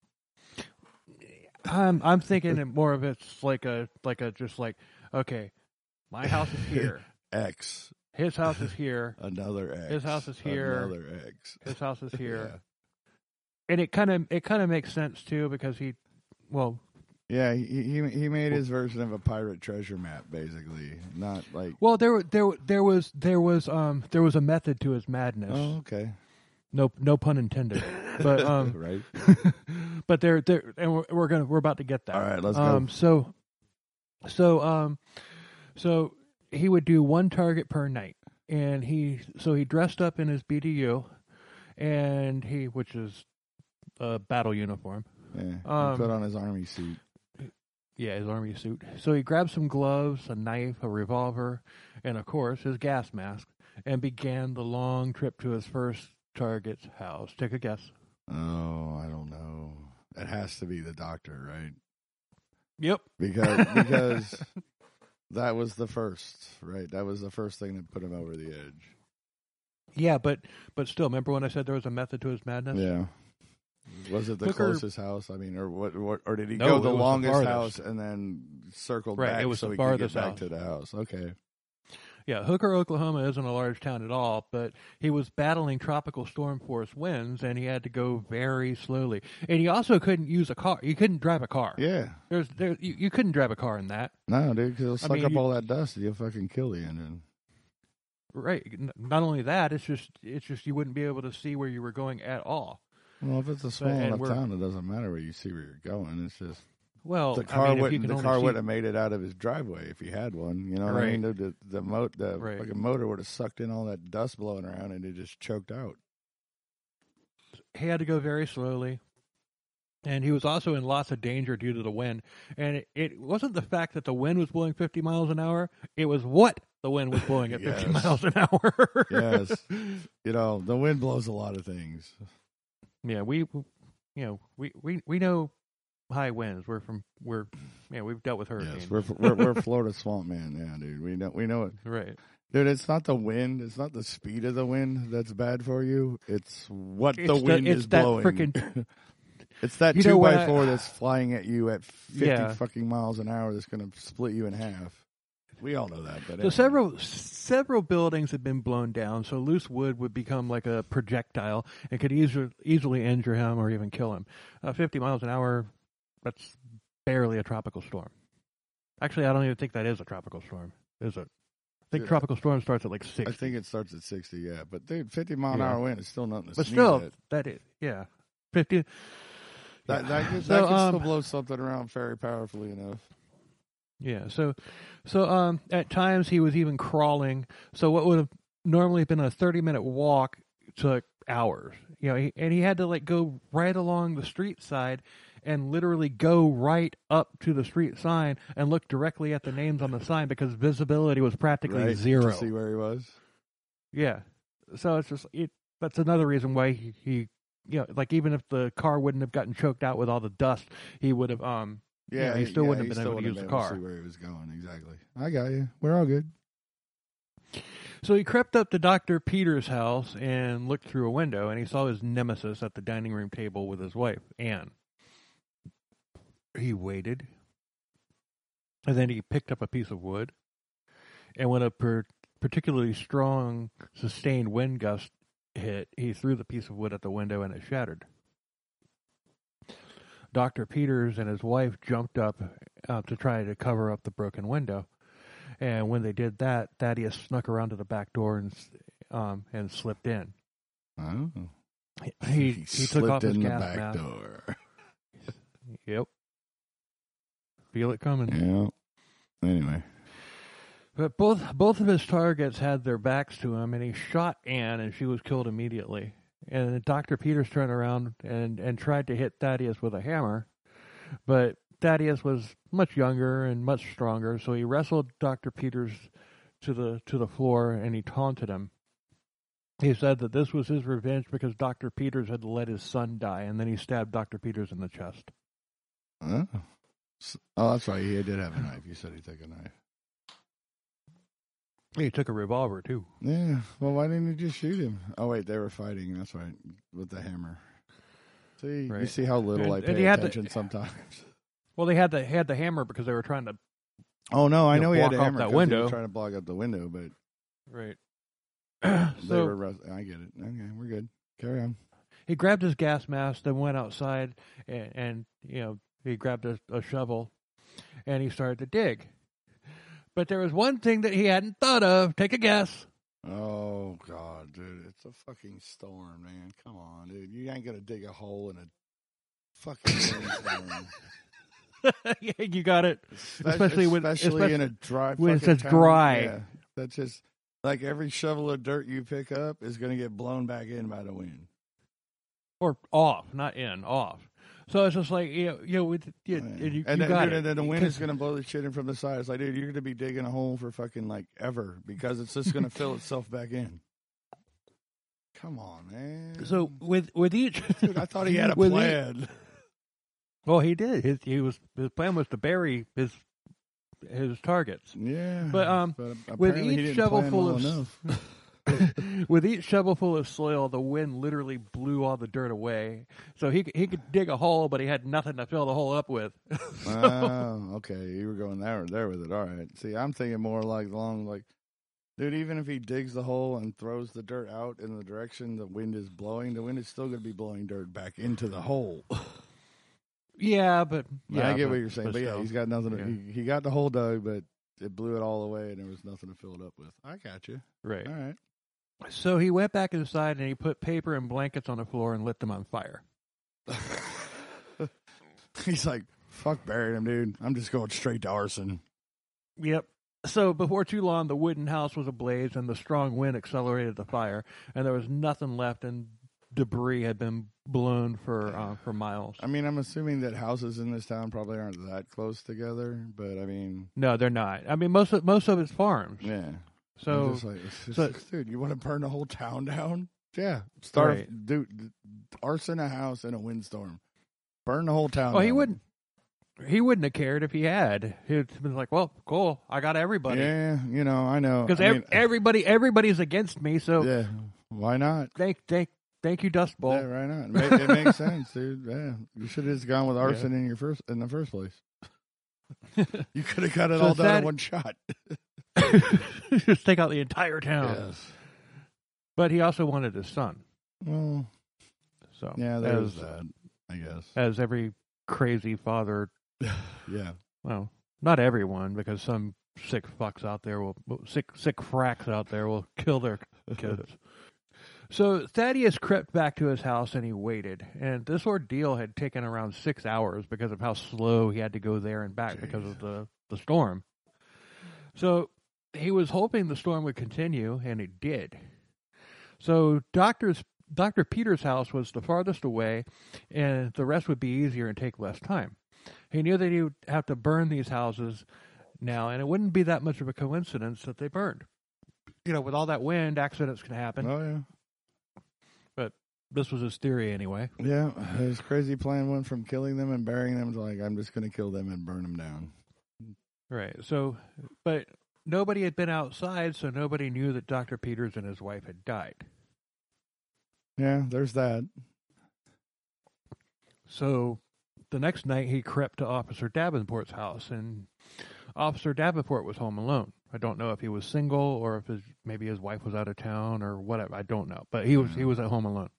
I'm I'm thinking it more of it's like a like a just like okay, my house is here. X. His house is here. Another X. His house is here. Another X. His house is here. Yeah. And it kind of it kind of makes sense too because he, well, Yeah, he he he made his version of a pirate treasure map, basically. Not like well there there there was there was um there was a method to his madness. oh, okay, No no pun intended. But um right. but they're they're and we're, we're gonna we're about to get that. All right, let's um, go. So so um so he would do one target per night, and he so he dressed up in his B D U, and he which is a battle uniform. Yeah, Um, he put on his army suit. Yeah, his army suit. So he grabbed some gloves, a knife, a revolver, and of course his gas mask, and began the long trip to his first target's house. Take a guess. Oh, I don't know. It has to be the doctor, right? Yep. Because because that was the first, right? That was the first thing that put him over the edge. Yeah, but but still, remember when I said there was a method to his madness? Yeah. Was it the Hooker- closest house? I mean, or what? what or did he No, go it the was the longest farthest. house and then circled Right, back it was so the he could get farthest back house. to the house? Okay. Yeah, Hooker, Oklahoma isn't a large town at all, but he was battling tropical storm force winds, and he had to go very slowly. And he also couldn't use a car. You couldn't drive a car. Yeah. There's there you, you couldn't drive a car in that. No, dude, because he'll suck mean, up you- all that dust and you'll fucking kill the engine. Right. N- Not only that, it's just it's just you wouldn't be able to see where you were going at all. Well, if it's a small and enough we're- town, it doesn't matter where you see where you're going. It's just Well, the car I mean, if you wouldn't can the only car see- wouldn't have made it out of his driveway if he had one. You know what I Right. mean? The the, the, mo- the Right. fucking motor would have sucked in all that dust blowing around and it just choked out. he had to go very slowly. And he was also in lots of danger due to the wind. And it, it wasn't the fact that the wind was blowing fifty miles an hour. It was what the wind was blowing at fifty Yes. miles an hour. Yes. You know, the wind blows a lot of things. Yeah, we, you know, we, we, we know high winds. We're from, we're, yeah, we've dealt with hurricanes. Yes, we're we're, we're Florida swamp man, yeah, dude. We know we know it, Right. dude. It's not the wind, it's not the speed of the wind that's bad for you. It's what It's the the- wind it's is that blowing. frickin- It's that You know two what by I- four that's flying at you at fifty Yeah. fucking miles an hour. That's going to split you in half. We all know that, but So anyway. several several buildings had been blown down, so loose wood would become like a projectile and could easily easily injure him or even kill him. Uh, Fifty miles an hour, that's barely a tropical storm. Actually, I don't even think that is a tropical storm. Is it? I think Yeah. tropical storm starts at like sixty. I think it starts at sixty. Yeah, but dude, fifty mile an Yeah. hour wind is still nothing to but sneeze still, at. that is yeah, fifty. That yeah. that, can, So, that can um, still blow something around very powerfully enough. Yeah, so so um at times he was even crawling. So what would have normally been a thirty minute walk took hours. You know, he, and he had to like go right along the street side and literally go right up to the street sign and look directly at the names on the sign because visibility was practically Right? zero. To see where he was. Yeah. So it's just it that's another reason why he, he you know, like even if the car wouldn't have gotten choked out with all the dust, he would have um Yeah, Yeah, he still wouldn't he have been still able to wouldn't use have the been able to car. See where he was going exactly. I got you. We're all good. So he crept up to Doctor Peters' house and looked through a window, and he saw his nemesis at the dining room table with his wife, Anne. He waited, and then he picked up a piece of wood, and when a per- particularly strong, sustained wind gust hit, he threw the piece of wood at the window, and it shattered. Doctor Peters and his wife jumped up uh, to try to cover up the broken window. And when they did that, Thaddeus snuck around to the back door and um, and slipped in. Oh. He he, took off slipped his in the gas back mask. door. Yep. Feel it coming. Yeah. Anyway. But both both of his targets had their backs to him, and he shot Anne, and she was killed immediately. And Doctor Peters turned around and, and tried to hit Thaddeus with a hammer, but Thaddeus was much younger and much stronger, so he wrestled Doctor Peters to the to the floor and he taunted him. He said that this was his revenge because Doctor Peters had let his son die, and then he stabbed Doctor Peters in the chest. Huh? Oh, that's right. He did have a knife. You said he took a knife. He took a revolver, too. Yeah. Well, why didn't he just shoot him? Oh, wait. They were fighting. That's right. With the hammer. See, right. You see how little and, I pay attention the, sometimes. Well, they had the had the hammer because they were trying to. Oh no, I know, know he had the hammer that window. He was trying to block up the window, but right. they so, were. I get it. Okay, we're good. Carry on. He grabbed his gas mask, then went outside, and, and you know he grabbed a, a shovel, and he started to dig. But there was one thing that he hadn't thought of. Take a guess. Oh God, dude! It's a fucking storm, man. Come on, dude. You ain't gonna dig a hole in a fucking storm. Yeah, you got it. Especially, especially when, especially in a dry. When it says town. dry, yeah, that's just like every shovel of dirt you pick up is going to get blown back in by the wind, or off, not in, off. So it's just like you know, you know, with, you, yeah. you, you and then, got dude, it. And then the wind is going to blow the shit in from the side. It's like, dude, you're going to be digging a hole for fucking like ever because it's just going to fill itself back in. Come on, man. So with with each, dude, I thought he had a plan. Each, well, he did. His he was his plan was to bury his his targets. Yeah, but um, but with each shovelful well of enough. with each shovelful of soil, the wind literally blew all the dirt away. So he he could dig a hole, but he had nothing to fill the hole up with. so, oh, okay. You were going there there with it. All right. See, I'm thinking more like along like, dude. Even if he digs the hole and throws the dirt out in the direction the wind is blowing, the wind is still going to be blowing dirt back into the hole. Yeah, but yeah, I get but, what you're saying. But, but yeah, he's got nothing. To, yeah. he, he got the hole dug, but it blew it all away, and there was nothing to fill it up with. I got you. Right. All right. So he went back inside and he put paper and blankets on the floor and lit them on fire. He's like, fuck burying him, dude. I'm just going straight to arson. Yep. So before too long, the wooden house was ablaze and the strong wind accelerated the fire, and there was nothing left, and debris had been blown for uh, for miles. I mean, I'm assuming that houses in this town probably aren't that close together, but I mean, no, they're not. I mean, most of most of it's farms. Yeah. So, I'm just like, it's just, so dude, you want to burn the whole town down? Yeah, start right. a, dude, arson a house in a windstorm, burn the whole town. Well, down. he wouldn't. He wouldn't have cared if he had. He'd been like, "Well, cool, I got everybody." Yeah, you know, I know because I ev- mean, everybody, everybody's against me. So yeah, why not? Thank, thank, thank you, Dust Bowl. Yeah, why not? It, make, it makes sense, dude. Yeah, you should have just gone with arson yeah. in your first in the first place. You could have got it so all done that, in one shot. Just take out the entire town. Yes. But he also wanted his son. Well, so yeah, there's that. I guess as every crazy father. Yeah. Well, not everyone, because some sick fucks out there will sick sick fracks out there will kill their kids. So Thaddeus crept back to his house and he waited. And this ordeal had taken around six hours because of how slow he had to go there and back Jeez. because of the, the storm. So he was hoping the storm would continue, and it did. So doctor's, Doctor Peters' house was the farthest away, and the rest would be easier and take less time. He knew that he would have to burn these houses now, and it wouldn't be that much of a coincidence that they burned. You know, with all that wind, accidents can happen. Oh, yeah. But this was his theory anyway. Yeah, his crazy plan went from killing them and burying them to like, I'm just going to kill them and burn them down. Right. So, but nobody had been outside, so nobody knew that Doctor Peters and his wife had died. Yeah, there's that. So the next night he crept to Officer Davenport's house, and Officer Davenport was home alone. I don't know if he was single or if his maybe his wife was out of town or whatever. I don't know, but he was he was at home alone.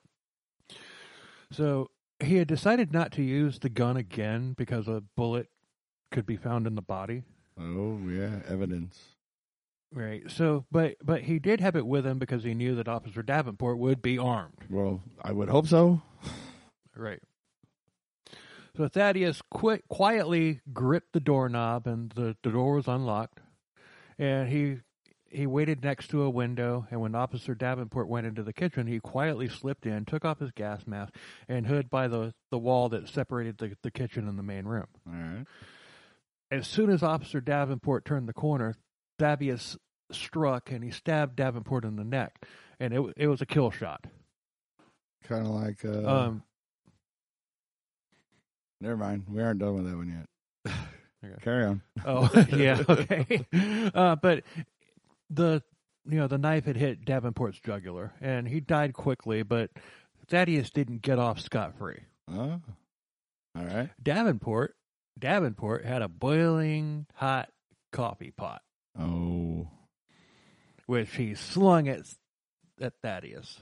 So he had decided not to use the gun again because a bullet could be found in the body. Oh yeah, evidence. Right. So, but but he did have it with him because he knew that Officer Davenport would be armed. Well, I would hope so. Right. So Thaddeus quit, quietly gripped the doorknob, and the, the door was unlocked. And he he waited next to a window, and when Officer Davenport went into the kitchen, he quietly slipped in, took off his gas mask, and hid by the, the wall that separated the, the kitchen and the main room. All right. As soon as Officer Davenport turned the corner, Thaddeus struck and he stabbed Davenport in the neck, and it it was a kill shot. Kind of like. Uh, Um, never mind. We aren't done with that one yet. Okay. Carry on. Oh, yeah, okay. Uh, but the you know the knife had hit Davenport's jugular, and he died quickly. But Thaddeus didn't get off scot free. Oh, all right. Davenport, Davenport had a boiling hot coffee pot, Oh, which he slung at at Thaddeus.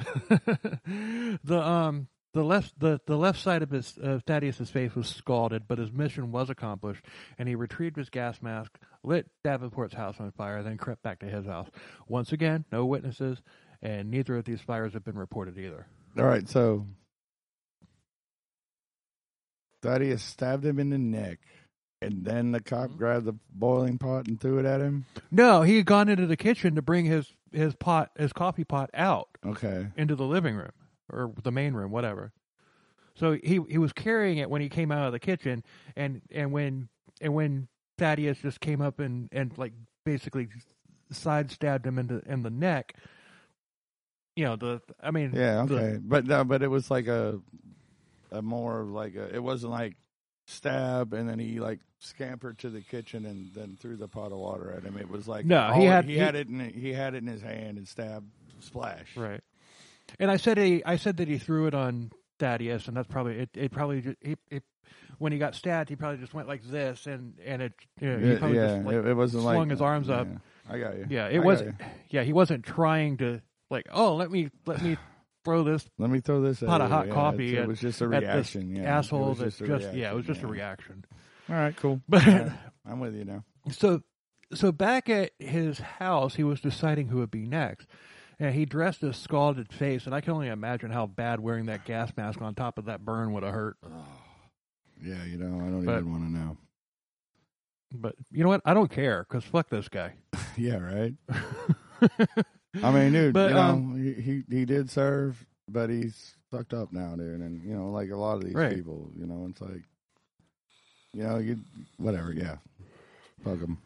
the um. The left the, the left side of his uh, Thaddeus's face was scalded, but his mission was accomplished, and he retrieved his gas mask, lit Davenport's house on fire, then crept back to his house. Once again, no witnesses, and neither of these fires have been reported either. all right. So Thaddeus stabbed him in the neck, and then the cop Mm-hmm. grabbed the boiling pot and threw it at him. No, he had gone into the kitchen to bring his, his pot his coffee pot out Okay. into the living room or the main room, whatever. So he he was carrying it when he came out of the kitchen, and, and when and when Thaddeus just came up and, and like basically side stabbed him in the in the neck. You know the I mean Yeah. the- Okay. but no, but it was like a a more like a. It wasn't like stab and then he like scampered to the kitchen and then threw the pot of water at him. It was like No, he all- had- he, he- had it in he had it in his hand and stabbed splash. right. And I said he I said that he threw it on Thaddeus, and that's probably it. It probably just, he, it, when he got stabbed, he probably just went like this, and and it you know, he Yeah, probably yeah, just like it, it wasn't swung like his arms yeah, up. I got you. Yeah, I it got wasn't. you. Yeah, he wasn't trying to like. Oh, let me let me throw this Let me throw this pot at of you. hot Yeah, coffee it's- at- It was just a at this reaction. Yeah, asshole It was that just, just, a yeah, it reaction, was just a yeah. reaction. All right, cool. But All right, I'm with you now. so so back at his house, he was deciding who would be next. And he dressed his scalded face, and I can only imagine how bad wearing that gas mask on top of that burn would have hurt. Yeah, you know, I don't But- even want to know. But you know what? I don't care, because fuck this guy. Yeah, right. I mean, dude, But, you know, um, he, he he did serve, but he's fucked up now, dude. And you know, like a lot of these Right. people, you know, it's like, you know, you whatever. Yeah, fuck him.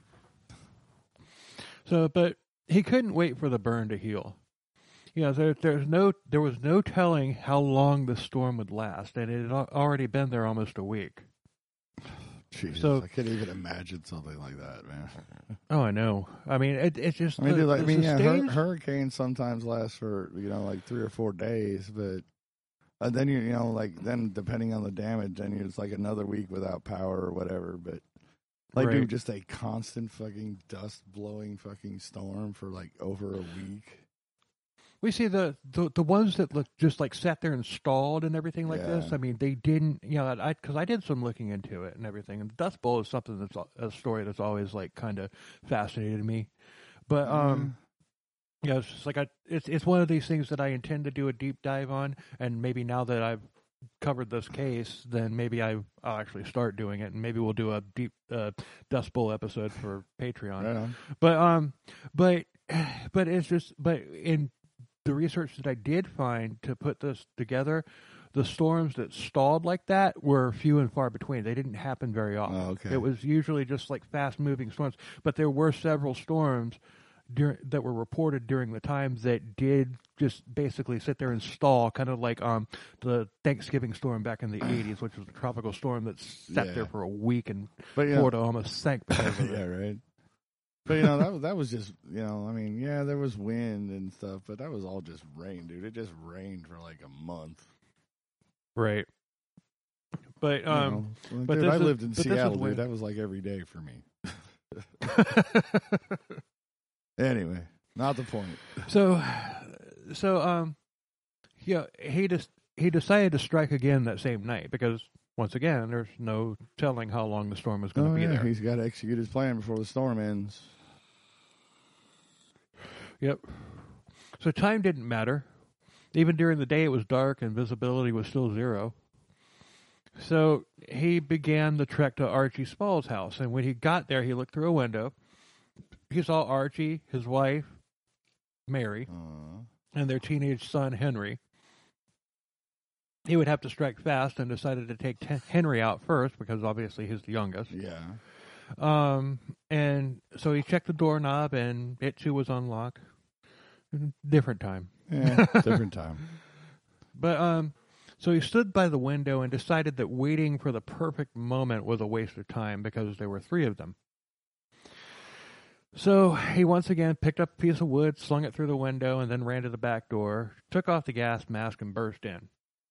So, but he couldn't wait for the burn to heal. You know, there, there's no, there was no telling how long the storm would last, and it had al- already been there almost a week. Jesus, So- I can't even imagine something like that, man. Oh, I know. I mean, it, it's just. I mean, the, dude, like, I the mean, yeah, hur- sustained- hurricanes sometimes last for you know like three or four days, but uh, then you you know like then depending on the damage, then it's like another week without power or whatever. But like, Right. dude, just a constant fucking dust blowing fucking storm for like over a week. We see the, the the ones that look just like sat there and stalled and everything like this. Yeah. I mean, they didn't. You know, I because I did some looking into it and everything. And Dust Bowl is something that's al- a story that's always like kind of fascinated me. But um, yeah, it's just like I, it's it's one of these things that I intend to do a deep dive on, and maybe now that I've covered this case, then maybe I I'll actually start doing it, and maybe we'll do a deep uh, Dust Bowl episode for Patreon. Right on. But um, but but it's just but in the research that I did find to put this together, the storms that stalled like that were few and far between. They didn't happen very often. Oh, okay. It was usually just like fast moving storms, but there were several storms dur- that were reported during the time that did just basically sit there and stall, kind of like um the Thanksgiving storm back in the eighties, which was a tropical storm that sat Yeah. there for a week and But yeah, Florida almost sank because of yeah, it. right. But you know that was that was just you know I mean yeah there was wind and stuff, but that was all just rain, dude. It just rained for like a month. Right. But You um know? Well, but dude, this I is- lived in but this is Seattle, when- dude. That was like every day for me. Anyway, not the point. So, so um, yeah, he just he decided to strike again that same night because once again, there's no telling how long the storm was going to Oh, be yeah, there. he's got to execute his plan before the storm ends. Yep. So time didn't matter. Even during the day, it was dark and visibility was still zero. So he began the trek to Archie Spall's house, and when he got there, he looked through a window. He saw Archie, his wife, Mary, Uh, and their teenage son, Henry. He would have to strike fast and decided to take T- Henry out first because obviously he's the youngest. yeah. Um, and so he checked the doorknob, and it too was unlocked. Different time. Yeah, different time. But um, so he stood by the window and decided that waiting for the perfect moment was a waste of time because there were three of them. So he once again picked up a piece of wood, slung it through the window, and then ran to the back door, took off the gas mask, and burst in.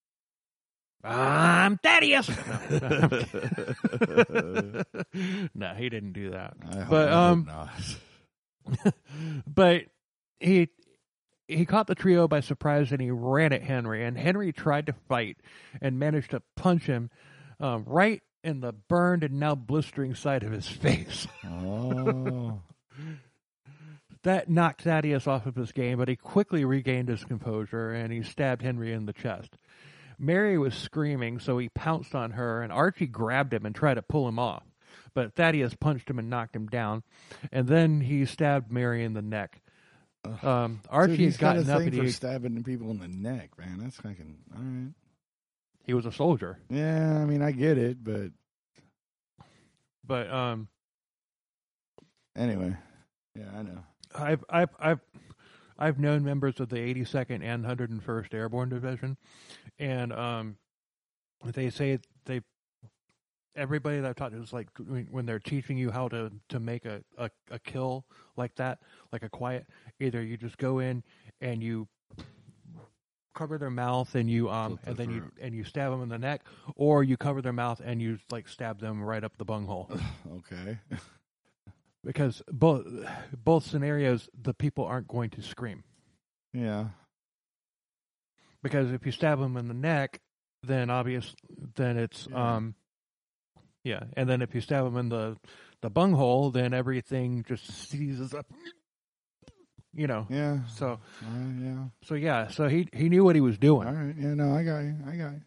I'm Thaddeus! No, no, no, he didn't do that. I hope, but I um, hope not. but he he caught the trio by surprise, and he ran at Henry. And Henry tried to fight and managed to punch him um, right in the burned and now blistering side of his face. Oh. That knocked Thaddeus off of his game, but he quickly regained his composure, and he stabbed Henry in the chest. Mary was screaming, so he pounced on her, and Archie grabbed him and tried to pull him off. But Thaddeus punched him and knocked him down, and then he stabbed Mary in the neck. Um, Archie Dude, he's had gotten got a up, thing and for he, stabbing people in the neck, man. That's fucking all right. he was a soldier. Yeah, I mean, I get it, but But um, anyway, yeah, I know. I've I've I've I've known members of the eighty-second and one hundred first Airborne Division, and um, they say they everybody that I've talked to is like when they're teaching you how to, to make a, a, a kill like that, like a quiet. Either you just go in and you cover their mouth and you um and then you and you stab them in the neck, or you cover their mouth and you like stab them right up the bunghole. Okay. Because both both scenarios, the people aren't going to scream. Yeah. Because if you stab them in the neck, then obvious, then it's Yeah. um, yeah, and then if you stab them in the the bunghole, then everything just seizes up. You know. Yeah. So. All right, yeah. So yeah. So he he knew what he was doing. All right. Yeah. No, I got you. I got you.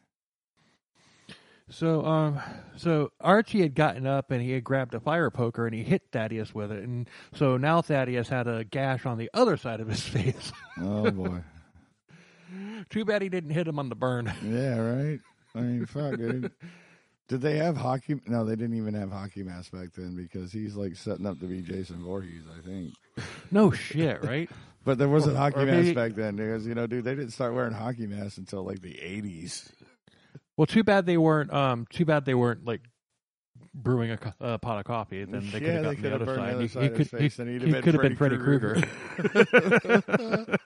So, um, so Archie had gotten up and he had grabbed a fire poker and he hit Thaddeus with it, and so now Thaddeus had a gash on the other side of his face. Oh boy. Too bad he didn't hit him on the burn. Yeah. Right. I mean, fuck, dude. Did they have hockey? No, they didn't even have hockey masks back then because he's like setting up to be Jason Voorhees, I think. No shit, right? But there wasn't Or- hockey or masks maybe- back then because, you know, dude, they didn't start wearing hockey masks until like the eighties. Well, too bad they weren't. Um, too bad they weren't like brewing a, co- a pot of coffee. Then they could Yeah, have they gotten could the have other burned side. the other He- side he of his could- face, he- and he'd he have been could have been Freddy Freddy Krueger.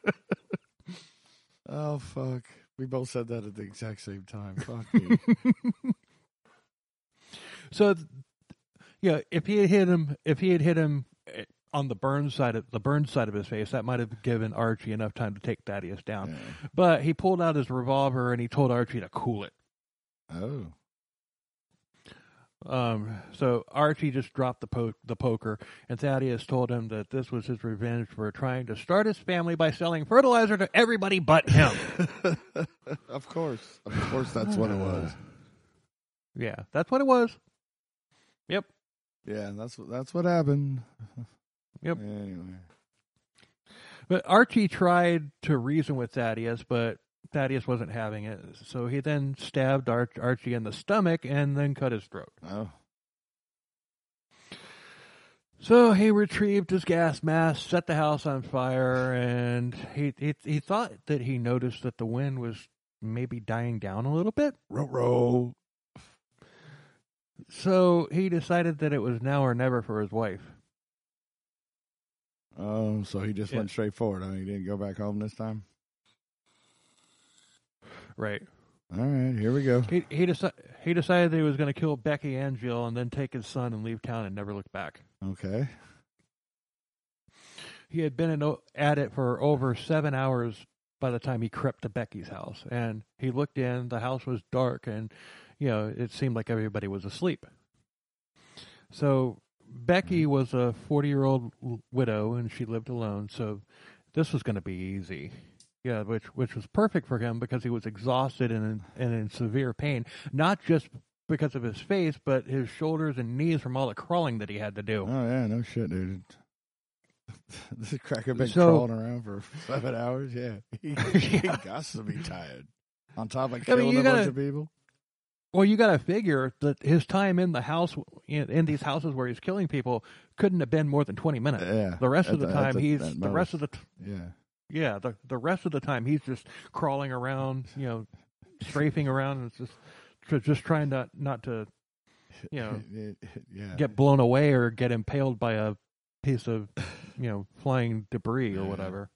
Oh fuck! We both said that at the exact same time. Fuck you. So, th- yeah, if he had hit him, if he had hit him eh, on the burn side of the burn side of his face, that might have given Archie enough time to take Thaddeus down. Yeah. But he pulled out his revolver and he told Archie to cool it. Oh. Um, so Archie just dropped the po- the poker, and Thaddeus told him that this was his revenge for trying to start his family by selling fertilizer to everybody but him. Of course. Of course that's what it was. Yeah, that's what it was. Yep. Yeah, that's what that's what happened. Yep. Anyway. But Archie tried to reason with Thaddeus, but Thaddeus wasn't having it. So he then stabbed Ar- Archie in the stomach and then cut his throat. Oh. So he retrieved his gas mask, set the house on fire, and he he, he thought that he noticed that the wind was maybe dying down a little bit. Row So he decided that it was now or never for his wife. Oh, so he just Yeah. went straight forward. Huh? He didn't go back home this time? Right. All right, here we go. He he, deci- he decided that he was going to kill Becky and Jill and then take his son and leave town and never look back. Okay. He had been in, o- at it for over seven hours by the time he crept to Becky's house. And he looked in, the house was dark, and, you know, it seemed like everybody was asleep. So Becky was a forty-year-old widow, and she lived alone, so this was going to be easy. Yeah, which which was perfect for him because he was exhausted and in, and in severe pain, not just because of his face, but his shoulders and knees from all the crawling that he had to do. Oh, yeah, no shit, dude. This cracker been So- crawling around for seven hours? Yeah. He, he got to be tired. On top of I killing mean, you a bunch gotta- of people? Well, you got to figure that his time in the house, in, in these houses where he's killing people, couldn't have been more than twenty minutes. Yeah. The rest At of the the- time, at the- he's at the rest most. of the t- Yeah. yeah the the rest of the time he's just crawling around, you know, strafing around, and it's just tr- just trying not not to, you know, yeah. get blown away or get impaled by a piece of, you know, flying debris or Yeah. whatever.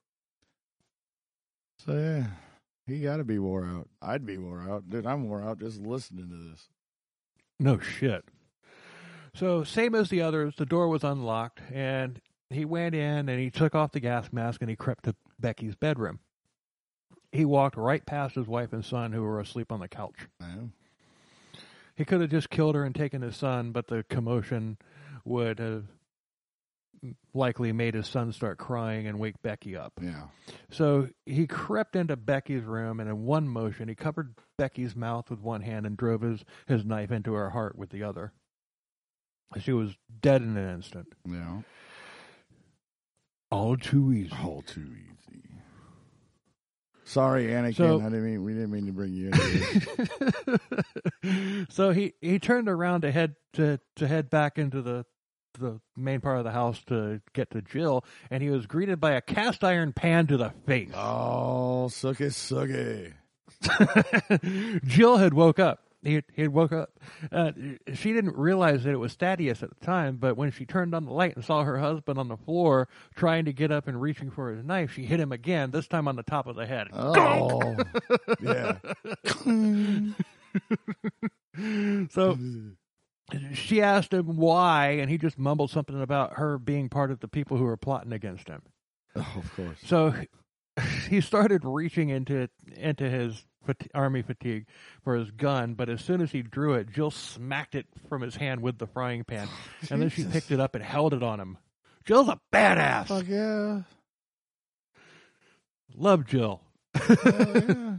So yeah, he got to be wore out. I'd be wore out, dude. I'm wore out just listening to this. No shit. So, same as the others, the door was unlocked, and he went in and he took off the gas mask and he crept to Becky's bedroom. He walked right past his wife and son who were asleep on the couch. Yeah. He could have just killed her and taken his son, but the commotion would have likely made his son start crying and wake Becky up. Yeah. So he crept into Becky's room, and in one motion, he covered Becky's mouth with one hand and drove his, his knife into her heart with the other. She was dead in an instant. Yeah. All too easy. All too easy. Sorry, Anakin. So- I didn't mean we didn't mean to bring you into this. So he, he turned around to head to, to head back into the the main part of the house to get to Jill, and he was greeted by a cast iron pan to the face. Oh, sucky, sucky. Jill had woke up. He he had woke up. Uh, she didn't realize that it was Thaddeus at the time, but when she turned on the light and saw her husband on the floor trying to get up and reaching for his knife, she hit him again, this time on the top of the head. Oh, yeah. So she asked him why, and he just mumbled something about her being part of the people who were plotting against him. Oh, of course. So he started reaching into into his fat- army fatigue for his gun, but as soon as he drew it, Jill smacked it from his hand with the frying pan, and then she Jesus. picked it up and held it on him. Jill's a badass. Fuck yeah. Love Jill. Hell yeah.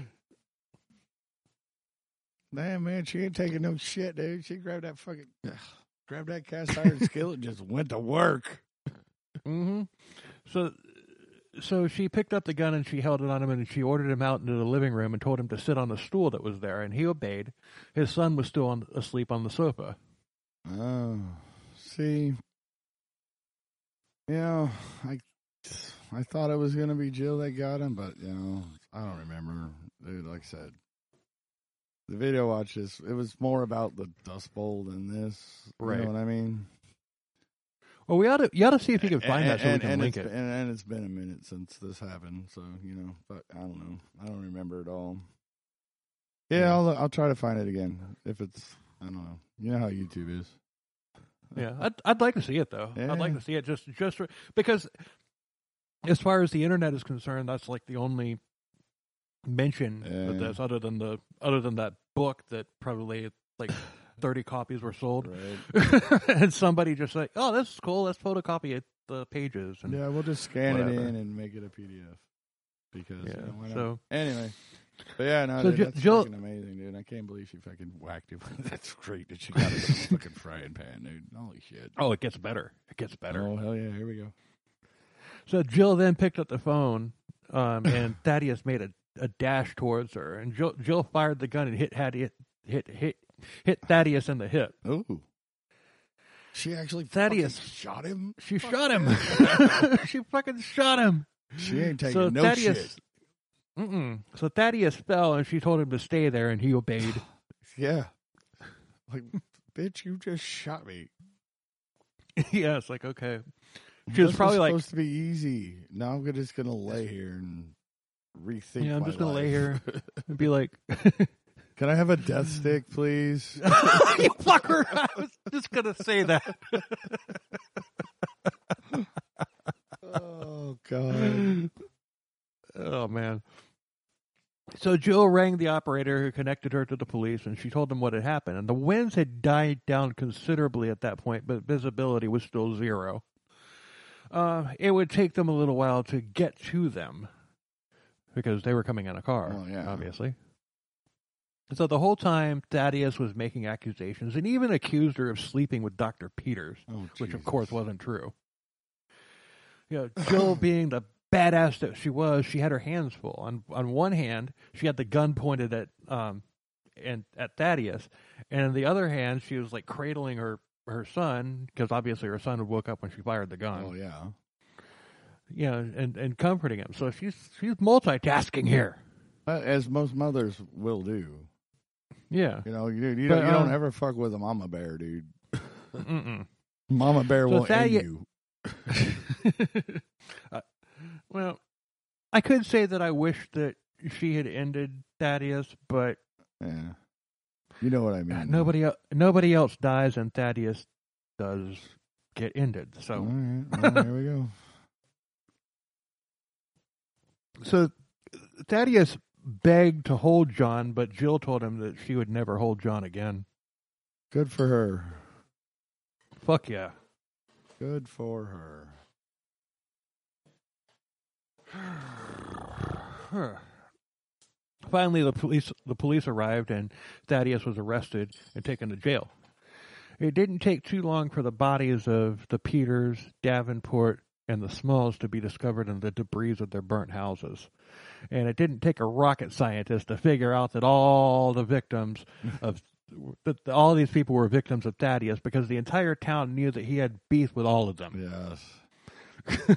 Damn, man, she ain't taking no shit, dude. She grabbed that fucking, ugh, grabbed that cast iron skillet and just went to work. Mm-hmm. So, so she picked up the gun and she held it on him, and she ordered him out into the living room and told him to sit on the stool that was there, and he obeyed. His son was still on, asleep on the sofa. Oh, see, you know, I, I thought it was gonna be Jill that got him, but you know, I don't remember. Dude, like I said, the video watch is it was more about the Dust Bowl than this. Right. You know what I mean? Well, we ought to, you ought to see if you can find and, that so we and, can and link it's, it. And, and it's been a minute since this happened, so you know. But I don't know. I don't remember it all. Yeah, Yeah. I'll I'll try to find it again if it's. I don't know. You know how YouTube is. Yeah, I'd I'd like to see it though. Yeah. I'd like to see it just just for, because as far as the internet is concerned, that's like the only mention of Yeah. this, other than the other than that book that probably like thirty copies were sold, Right. and somebody just like, oh, this is cool. Let's photocopy it, the pages. And, Yeah, we'll just scan it whatever. in and make it a P D F. Because Yeah, you know, why not? so- anyway, but yeah, no, So dude, Jill- that's Jill- fucking amazing, dude. I can't believe she fucking whacked it. That's great that she got it in a fucking frying pan, dude. Holy shit! Oh, it gets better. It gets better. Oh hell yeah! Here we go. So Jill then picked up the phone, um, and Thaddeus made a, a dash towards her, and Jill, Jill fired the gun and hit Thaddeus, hit hit hit Thaddeus in the hip. Ooh. She actually Thaddeus- fucking shot him. She Fuck shot him. yeah. She fucking shot him. She ain't taking So no Thaddeus, shit. mm-mm. So Thaddeus fell, and she told him to stay there, and he obeyed. Yeah. Like, bitch, you just shot me. Yeah, it's like, okay. She was This probably like, supposed to be easy. Now I'm just gonna lay here and rethink. yeah, I'm my just gonna lay life. here and be like, Can I have a death stick, please? you fucker! I was just gonna say that. Oh God. Oh man. So Jill rang the operator who connected her to the police, and she told them what had happened. And the winds had died down considerably at that point, but visibility was still zero. Uh, it would take them a little while to get to them because they were coming in a car, Oh, yeah. obviously. So the whole time, Thaddeus was making accusations and even accused her of sleeping with Doctor Peters, Oh, which of Jesus. course wasn't true. You know, Jill being the badass that she was, she had her hands full. On on one hand, she had the gun pointed at um, and at Thaddeus, and on the other hand, she was like cradling her her son because obviously her son would woke up when she fired the gun. Oh yeah. You know, and and comforting him. So she's she's multitasking here. As most mothers will do. Yeah. You know, you, you, But, don't, you don't um, ever fuck with a mama bear, dude. Mm-mm. Mama bear So will Thaddeus- end you. uh, well, I could say that I wish that she had ended Thaddeus, but Yeah. You know what I mean. nobody el- nobody else dies, and Thaddeus does get ended. So, All right. Well, here we go. so Thaddeus begged to hold John, but Jill told him that she would never hold John again. Good for her. Fuck yeah. Good for her. Finally, the police the police arrived, and Thaddeus was arrested and taken to jail. It didn't take too long for the bodies of the Peters, Davenport, and the Smalls to be discovered in the debris of their burnt houses. And it didn't take a rocket scientist to figure out that all the victims of that all these people were victims of Thaddeus, because the entire town knew that he had beef with all of them. Yes.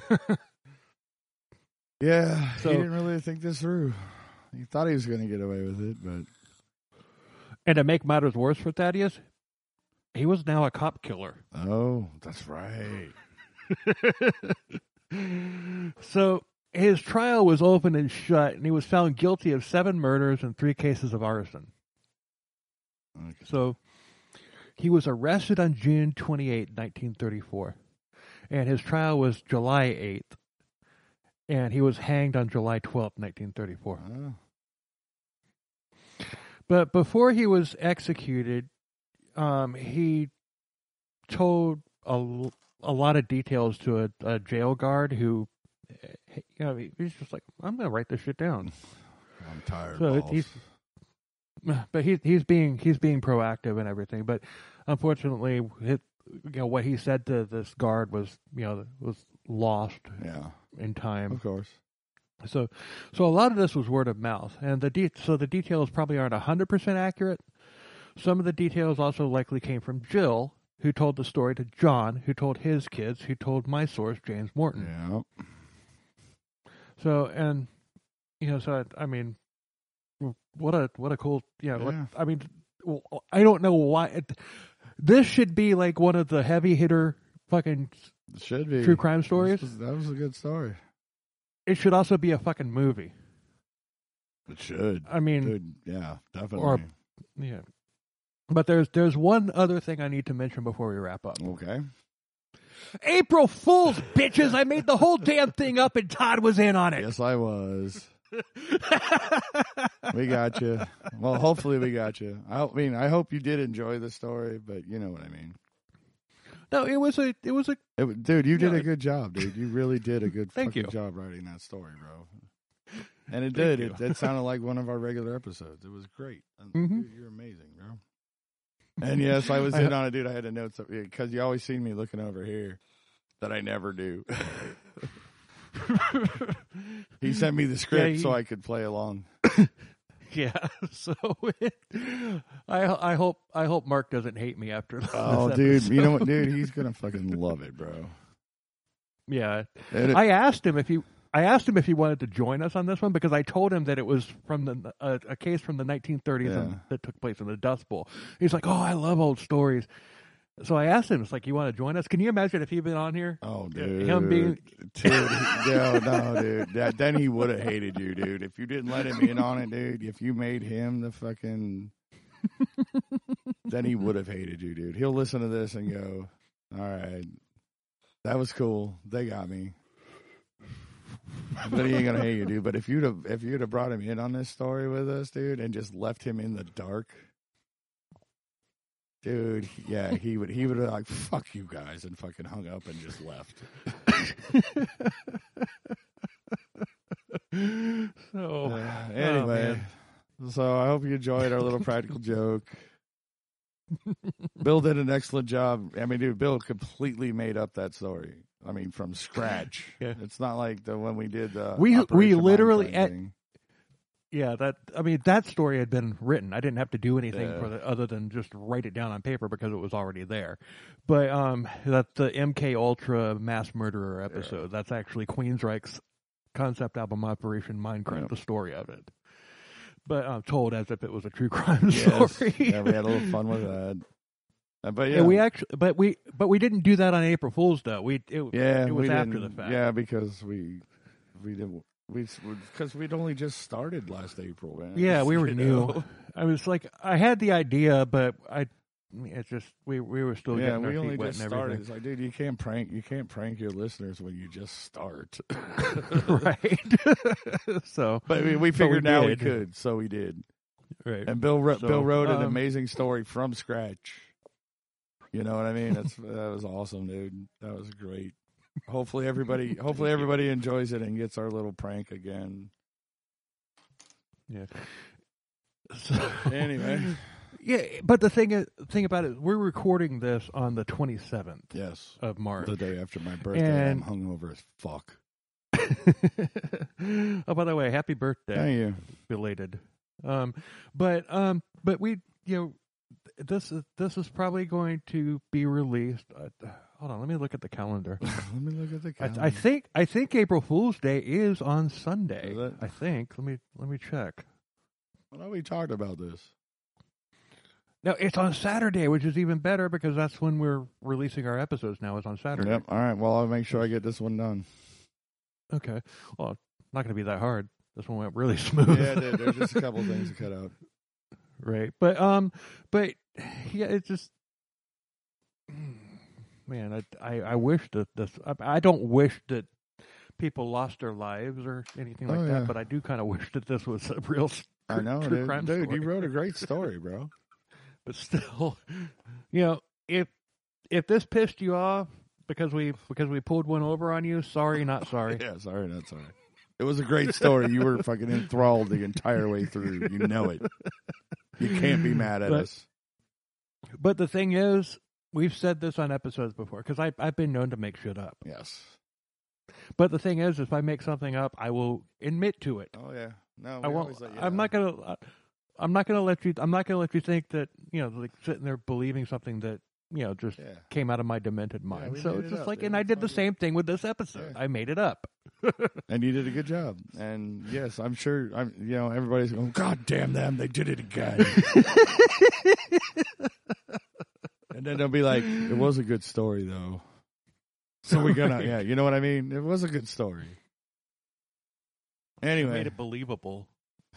Yeah. So- he didn't really think this through. He thought he was going to get away with it, but And to make matters worse for Thaddeus, he was now a cop killer. oh, that's right. So his trial was open and shut, and he was found guilty of seven murders and three cases of arson. Okay. So he was arrested on June twenty-eighth, nineteen thirty-four, and his trial was July eighth, and he was hanged on July twelfth, nineteen thirty-four. Oh. But before he was executed, um, he told a, a lot of details to a, a jail guard who, you know, he's just like, I'm going to write this shit down. I'm tired. So boss. he's, but he's he's being he's being proactive and everything. But unfortunately, it, you know, what he said to this guard was, you know, was lost Yeah, in time. of course. So, so a lot of this was word of mouth, and the de- so the details probably aren't a hundred percent accurate. Some of the details also likely came from Jill, who told the story to John, who told his kids, who told my source, James Morton. Yeah. So, and you know, so I, I mean, what a what a cool, yeah. What, Yeah. I mean, well, I don't know why it, this should be like one of the heavy hitter fucking It should be true crime stories. This was- that was a good story. It should also be a fucking movie. It should. I mean, Dude, yeah, definitely. or- yeah. But there's there's one other thing I need to mention before we wrap up. Okay. April Fools, bitches! I made the whole damn thing up, and Todd was in on it. Yes, I was. We got you. Well, hopefully we got you. I mean, I hope you did enjoy the story, but you know what I mean. No, it was a it was a It, wa- dude, you did Yeah, a good job, dude. You really did a good Thank fucking you. job writing that story, bro. And it Thank did. you. It, it sounded like one of our regular episodes. It was great. And Mhm. dude, you're amazing, bro. And yes, I was in on it, dude. I had to note something because you always see me looking over here that I never do. He sent me the script Yeah, he- so I could play along. yeah. So it, I I hope I hope Mark doesn't hate me after this. Oh, dude, you know what, episode. dude? He's gonna fucking love it, bro. Yeah, And it- I asked him if he I asked him if he wanted to join us on this one because I told him that it was from the uh, a case from the nineteen thirties Yeah. and, that took place in the Dust Bowl. He's like, "Oh, I love old stories." So I asked him, "It's like, you want to join us? Can you imagine if he'd been on here? Oh, Yeah, dude. him being- dude, he- no, no, dude. That, then he would have hated you, dude. If you didn't let him in on it, dude. If you made him the fucking, then he would have hated you, dude. He'll listen to this and go, "All right, that was cool. They got me." But he ain't gonna hate you, dude. But if you'd have, if you'd have brought him in on this story with us, dude, and just left him in the dark. Dude, yeah, he would he would have like, fuck you guys, and fucking hung up and just left. So Uh, oh, anyway, man. so I hope you enjoyed our little practical joke. Bill did an excellent job. I mean, dude, Bill completely made up that story. I mean, from scratch. Yeah. It's not like the when we did the We- we Operation literally Mindfang at- thing. yeah, that I mean that story had been written. I didn't have to do anything Yeah. for the, other than just write it down on paper because it was already there. But um, that the M K Ultra mass murderer episode. Yeah. That's actually Queensryche's concept album Operation Mindcrime, Yep. the story of it. But uh, told as if it was a true crime Yes. story. Yeah, we had a little fun with that. Uh, But yeah, And we actually, but we, but we didn't do that on April Fool's though. We, it, yeah, it was we after the didn't- fact. Yeah, because we we didn't we because we'd only just started last April, man. Yeah, we were You new. know? I was like, I had the idea, but I, it's just we we were still Yeah, getting our we feet only wet just and started. everything. It's like, dude, you can't prank you can't prank your listeners when you just start. Right. So, But we, we But figured we now we did. could, so we did. right. And Bill wrote, So, Bill wrote an um, amazing story from scratch. You know what I mean? That's that was awesome, dude. That was great. Hopefully everybody hopefully everybody enjoys it and gets our little prank again. Yeah. So, Anyway. yeah, but the thing is, thing about it, we're recording this on the twenty seventh Yes. of March. The day after my birthday, And- I'm hungover as fuck. Oh, by the way, happy birthday, Thank you. belated. Um, but um, but we, you know, this is this is probably going to be released. Uh, hold on, let me look at the calendar. Let me look at the calendar. I, I think I think April Fool's Day is on Sunday. Is it? I think. Let me let me check. I know we talked about this. No, it's on Saturday, which is even better because that's when we're releasing our episodes now. Is on Saturday. Yep. All right. Well, I'll make sure I get this one done. Okay. Well, not going to be that hard. This one went really smooth. Yeah, it did. There's just a couple things to cut out. Right. But um, but yeah, it's just, man, I I, I wish that this. I, I don't wish that people lost their lives or anything like Oh, that, yeah. but I do kind of wish that this was a real. I know, true dude. crime Dude, story. you wrote a great story, bro. But still, you know, if if this pissed you off because we because we pulled one over on you, sorry, not sorry. Yeah, sorry, not sorry. It was a great story. You were fucking enthralled the entire way through. You know it. You can't be mad at But- us. But the thing is, we've said this on episodes before because I I've been known to make shit up. Yes. But the thing is, if I make something up, I will admit to it. Oh yeah. No, I we won't. always let you I'm know. not gonna. uh, I'm not gonna let you. I'm not gonna let you think that you know, like sitting there believing something that you know just Yeah. came out of my demented mind. we so made it's it just up, like, dude. and I It's did all the good. same thing with this episode. Yeah. I made it up. And you did a good job. And yes, I'm sure. I'm. You know, everybody's going, God damn them, they did it again. And then they'll be like, it was a good story though. So we're gonna, yeah, you know what I mean. It was a good story. I Anyway. made it believable.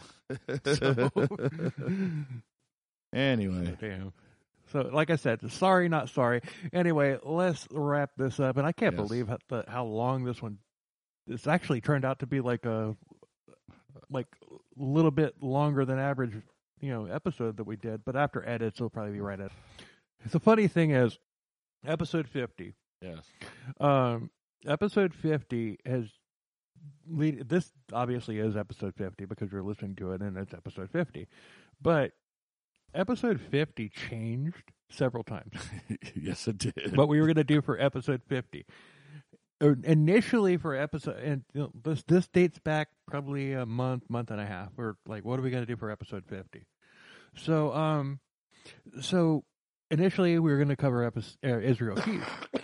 Anyway. Damn. So, like I said, sorry, not sorry. Anyway, let's wrap this up. And I can't Yes. believe how, the, how long this one. It's actually turned out to be like a, like a little bit longer than average, you know, episode that we did. But after edits, it'll probably be right at. The funny thing is, episode fifty. Yes. Um, episode fifty has lead. This obviously is episode fifty because you're listening to it, and it's episode fifty. But episode fifty changed several times. Yes, it did. What we were going to do for episode fifty. Or initially for episode, and you know, this this dates back probably a month, month and a half. We're like, what are we going to do for episode fifty? So, um, so initially we were going to cover episode, uh, Israel Keys,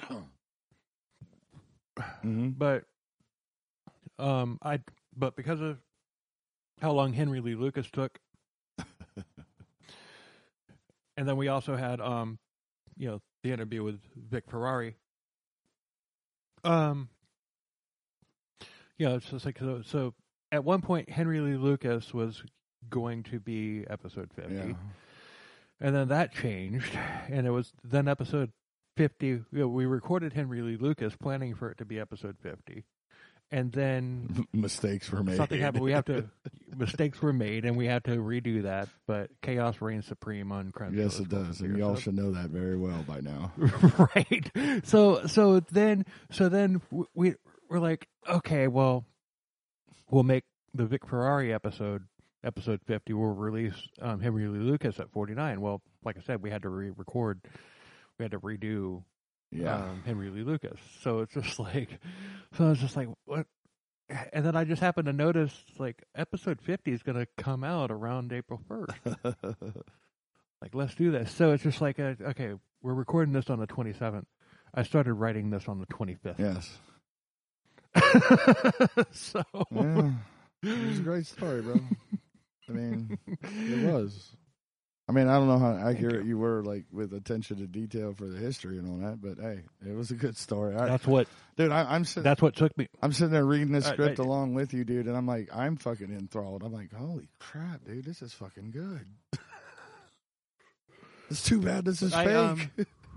hmm but um, I but because of how long Henry Lee Lucas took, and then we also had um, you know, the interview with Vic Ferrari. Um, yeah, it's just like so. So at one point, Henry Lee Lucas was going to be episode fifty, Yeah. and then that changed, and it was then episode fifty. You know, we recorded Henry Lee Lucas, planning for it to be episode fifty, and then Mistakes were made. something happened. We have to mistakes were made, and we had to redo that. But chaos reigns supreme on Crunch. Yes, it does, and y'all so, should know that very well by now. right. So so then so then we we're like, okay, well, we'll make the Vic Ferrari episode episode fifty. We'll release um, Henry Lee Lucas at forty-nine. Well, like I said, we had to re-record. We had to redo Yeah. um, Henry Lee Lucas. So it's just like, so it's just like, what? and then I just happened to notice like episode fifty is going to come out around April first. Like, let's do this. So it's just like, a, okay, we're recording this on the twenty-seventh. I started writing this on the twenty-fifth. Yes. So yeah, it was a great story, bro. I mean, it was. I mean, I don't know how accurate you. you were, like, with attention to detail for the history and all that, but hey, it was a good story. I, that's what, dude. I, I'm sitting. That's what took me. I'm sitting there reading the I- script I- along with you, dude, and I'm like, I'm fucking enthralled. I'm like, holy crap, dude, this is fucking good. It's too bad this is I, fake.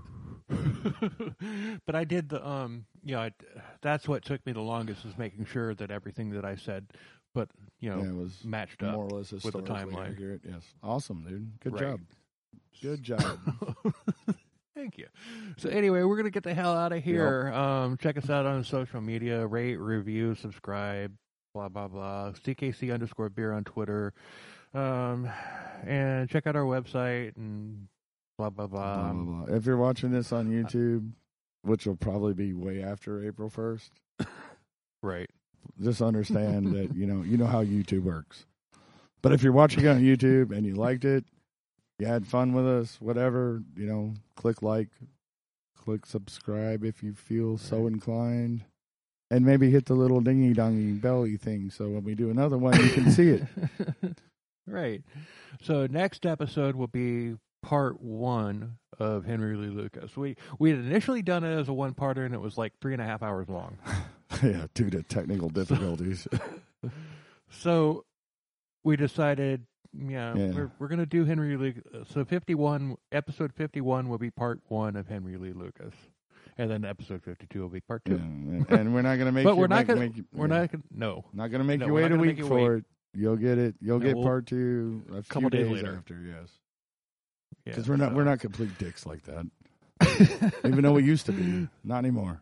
um, but I did the um, you know, I, that's what took me the longest is making sure that everything that I said, but you know, Yeah, it was matched up more or less with the historically timeline. accurate. Yes, awesome, dude. Good Right. job. Good job. Thank you. So anyway, we're gonna get the hell out of here. Um, check us out on social media. Rate, review, subscribe. Blah blah blah. C K C underscore beer on Twitter. Um, and check out our website and blah blah blah. Blah, blah, blah. If you're watching this on YouTube, which will probably be way after April first, Right. just understand that you know you know how YouTube works. But if you're watching it on YouTube and you liked it, you had fun with us, whatever, you know, click like, click subscribe if you feel so inclined, and maybe hit the little dingy dongy belly thing so when we do another one you can see it. Right. So next episode will be part one of Henry Lee Lucas. We we had initially done it as a one parter and it was like three and a half hours long. Yeah, due to technical difficulties. So we decided, yeah, Yeah. we're we're gonna do Henry Lee. So fifty-one, episode fifty-one will be part one of Henry Lee Lucas, and then episode fifty-two will be part two. Yeah, and, and we're not going to make But you we're not make, gonna. make you, We're yeah. not gonna. No. Not going to make No, you we're wait not a gonna week make you for wait. it. You'll get it. You'll No, get we'll- part two a few couple days days later. after. Yes, Yeah, because we're not so- we're not complete dicks like that. Even though we used to be, not anymore.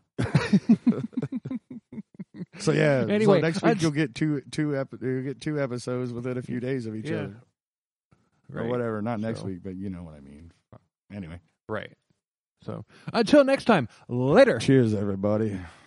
So yeah. Anyway, so next week I'd- you'll get two two epi- you'll get two episodes within a few days of each Yeah. other, Right. or whatever. Not next So- week, but you know what I mean. Anyway, Right. So until next time, later. cheers, everybody.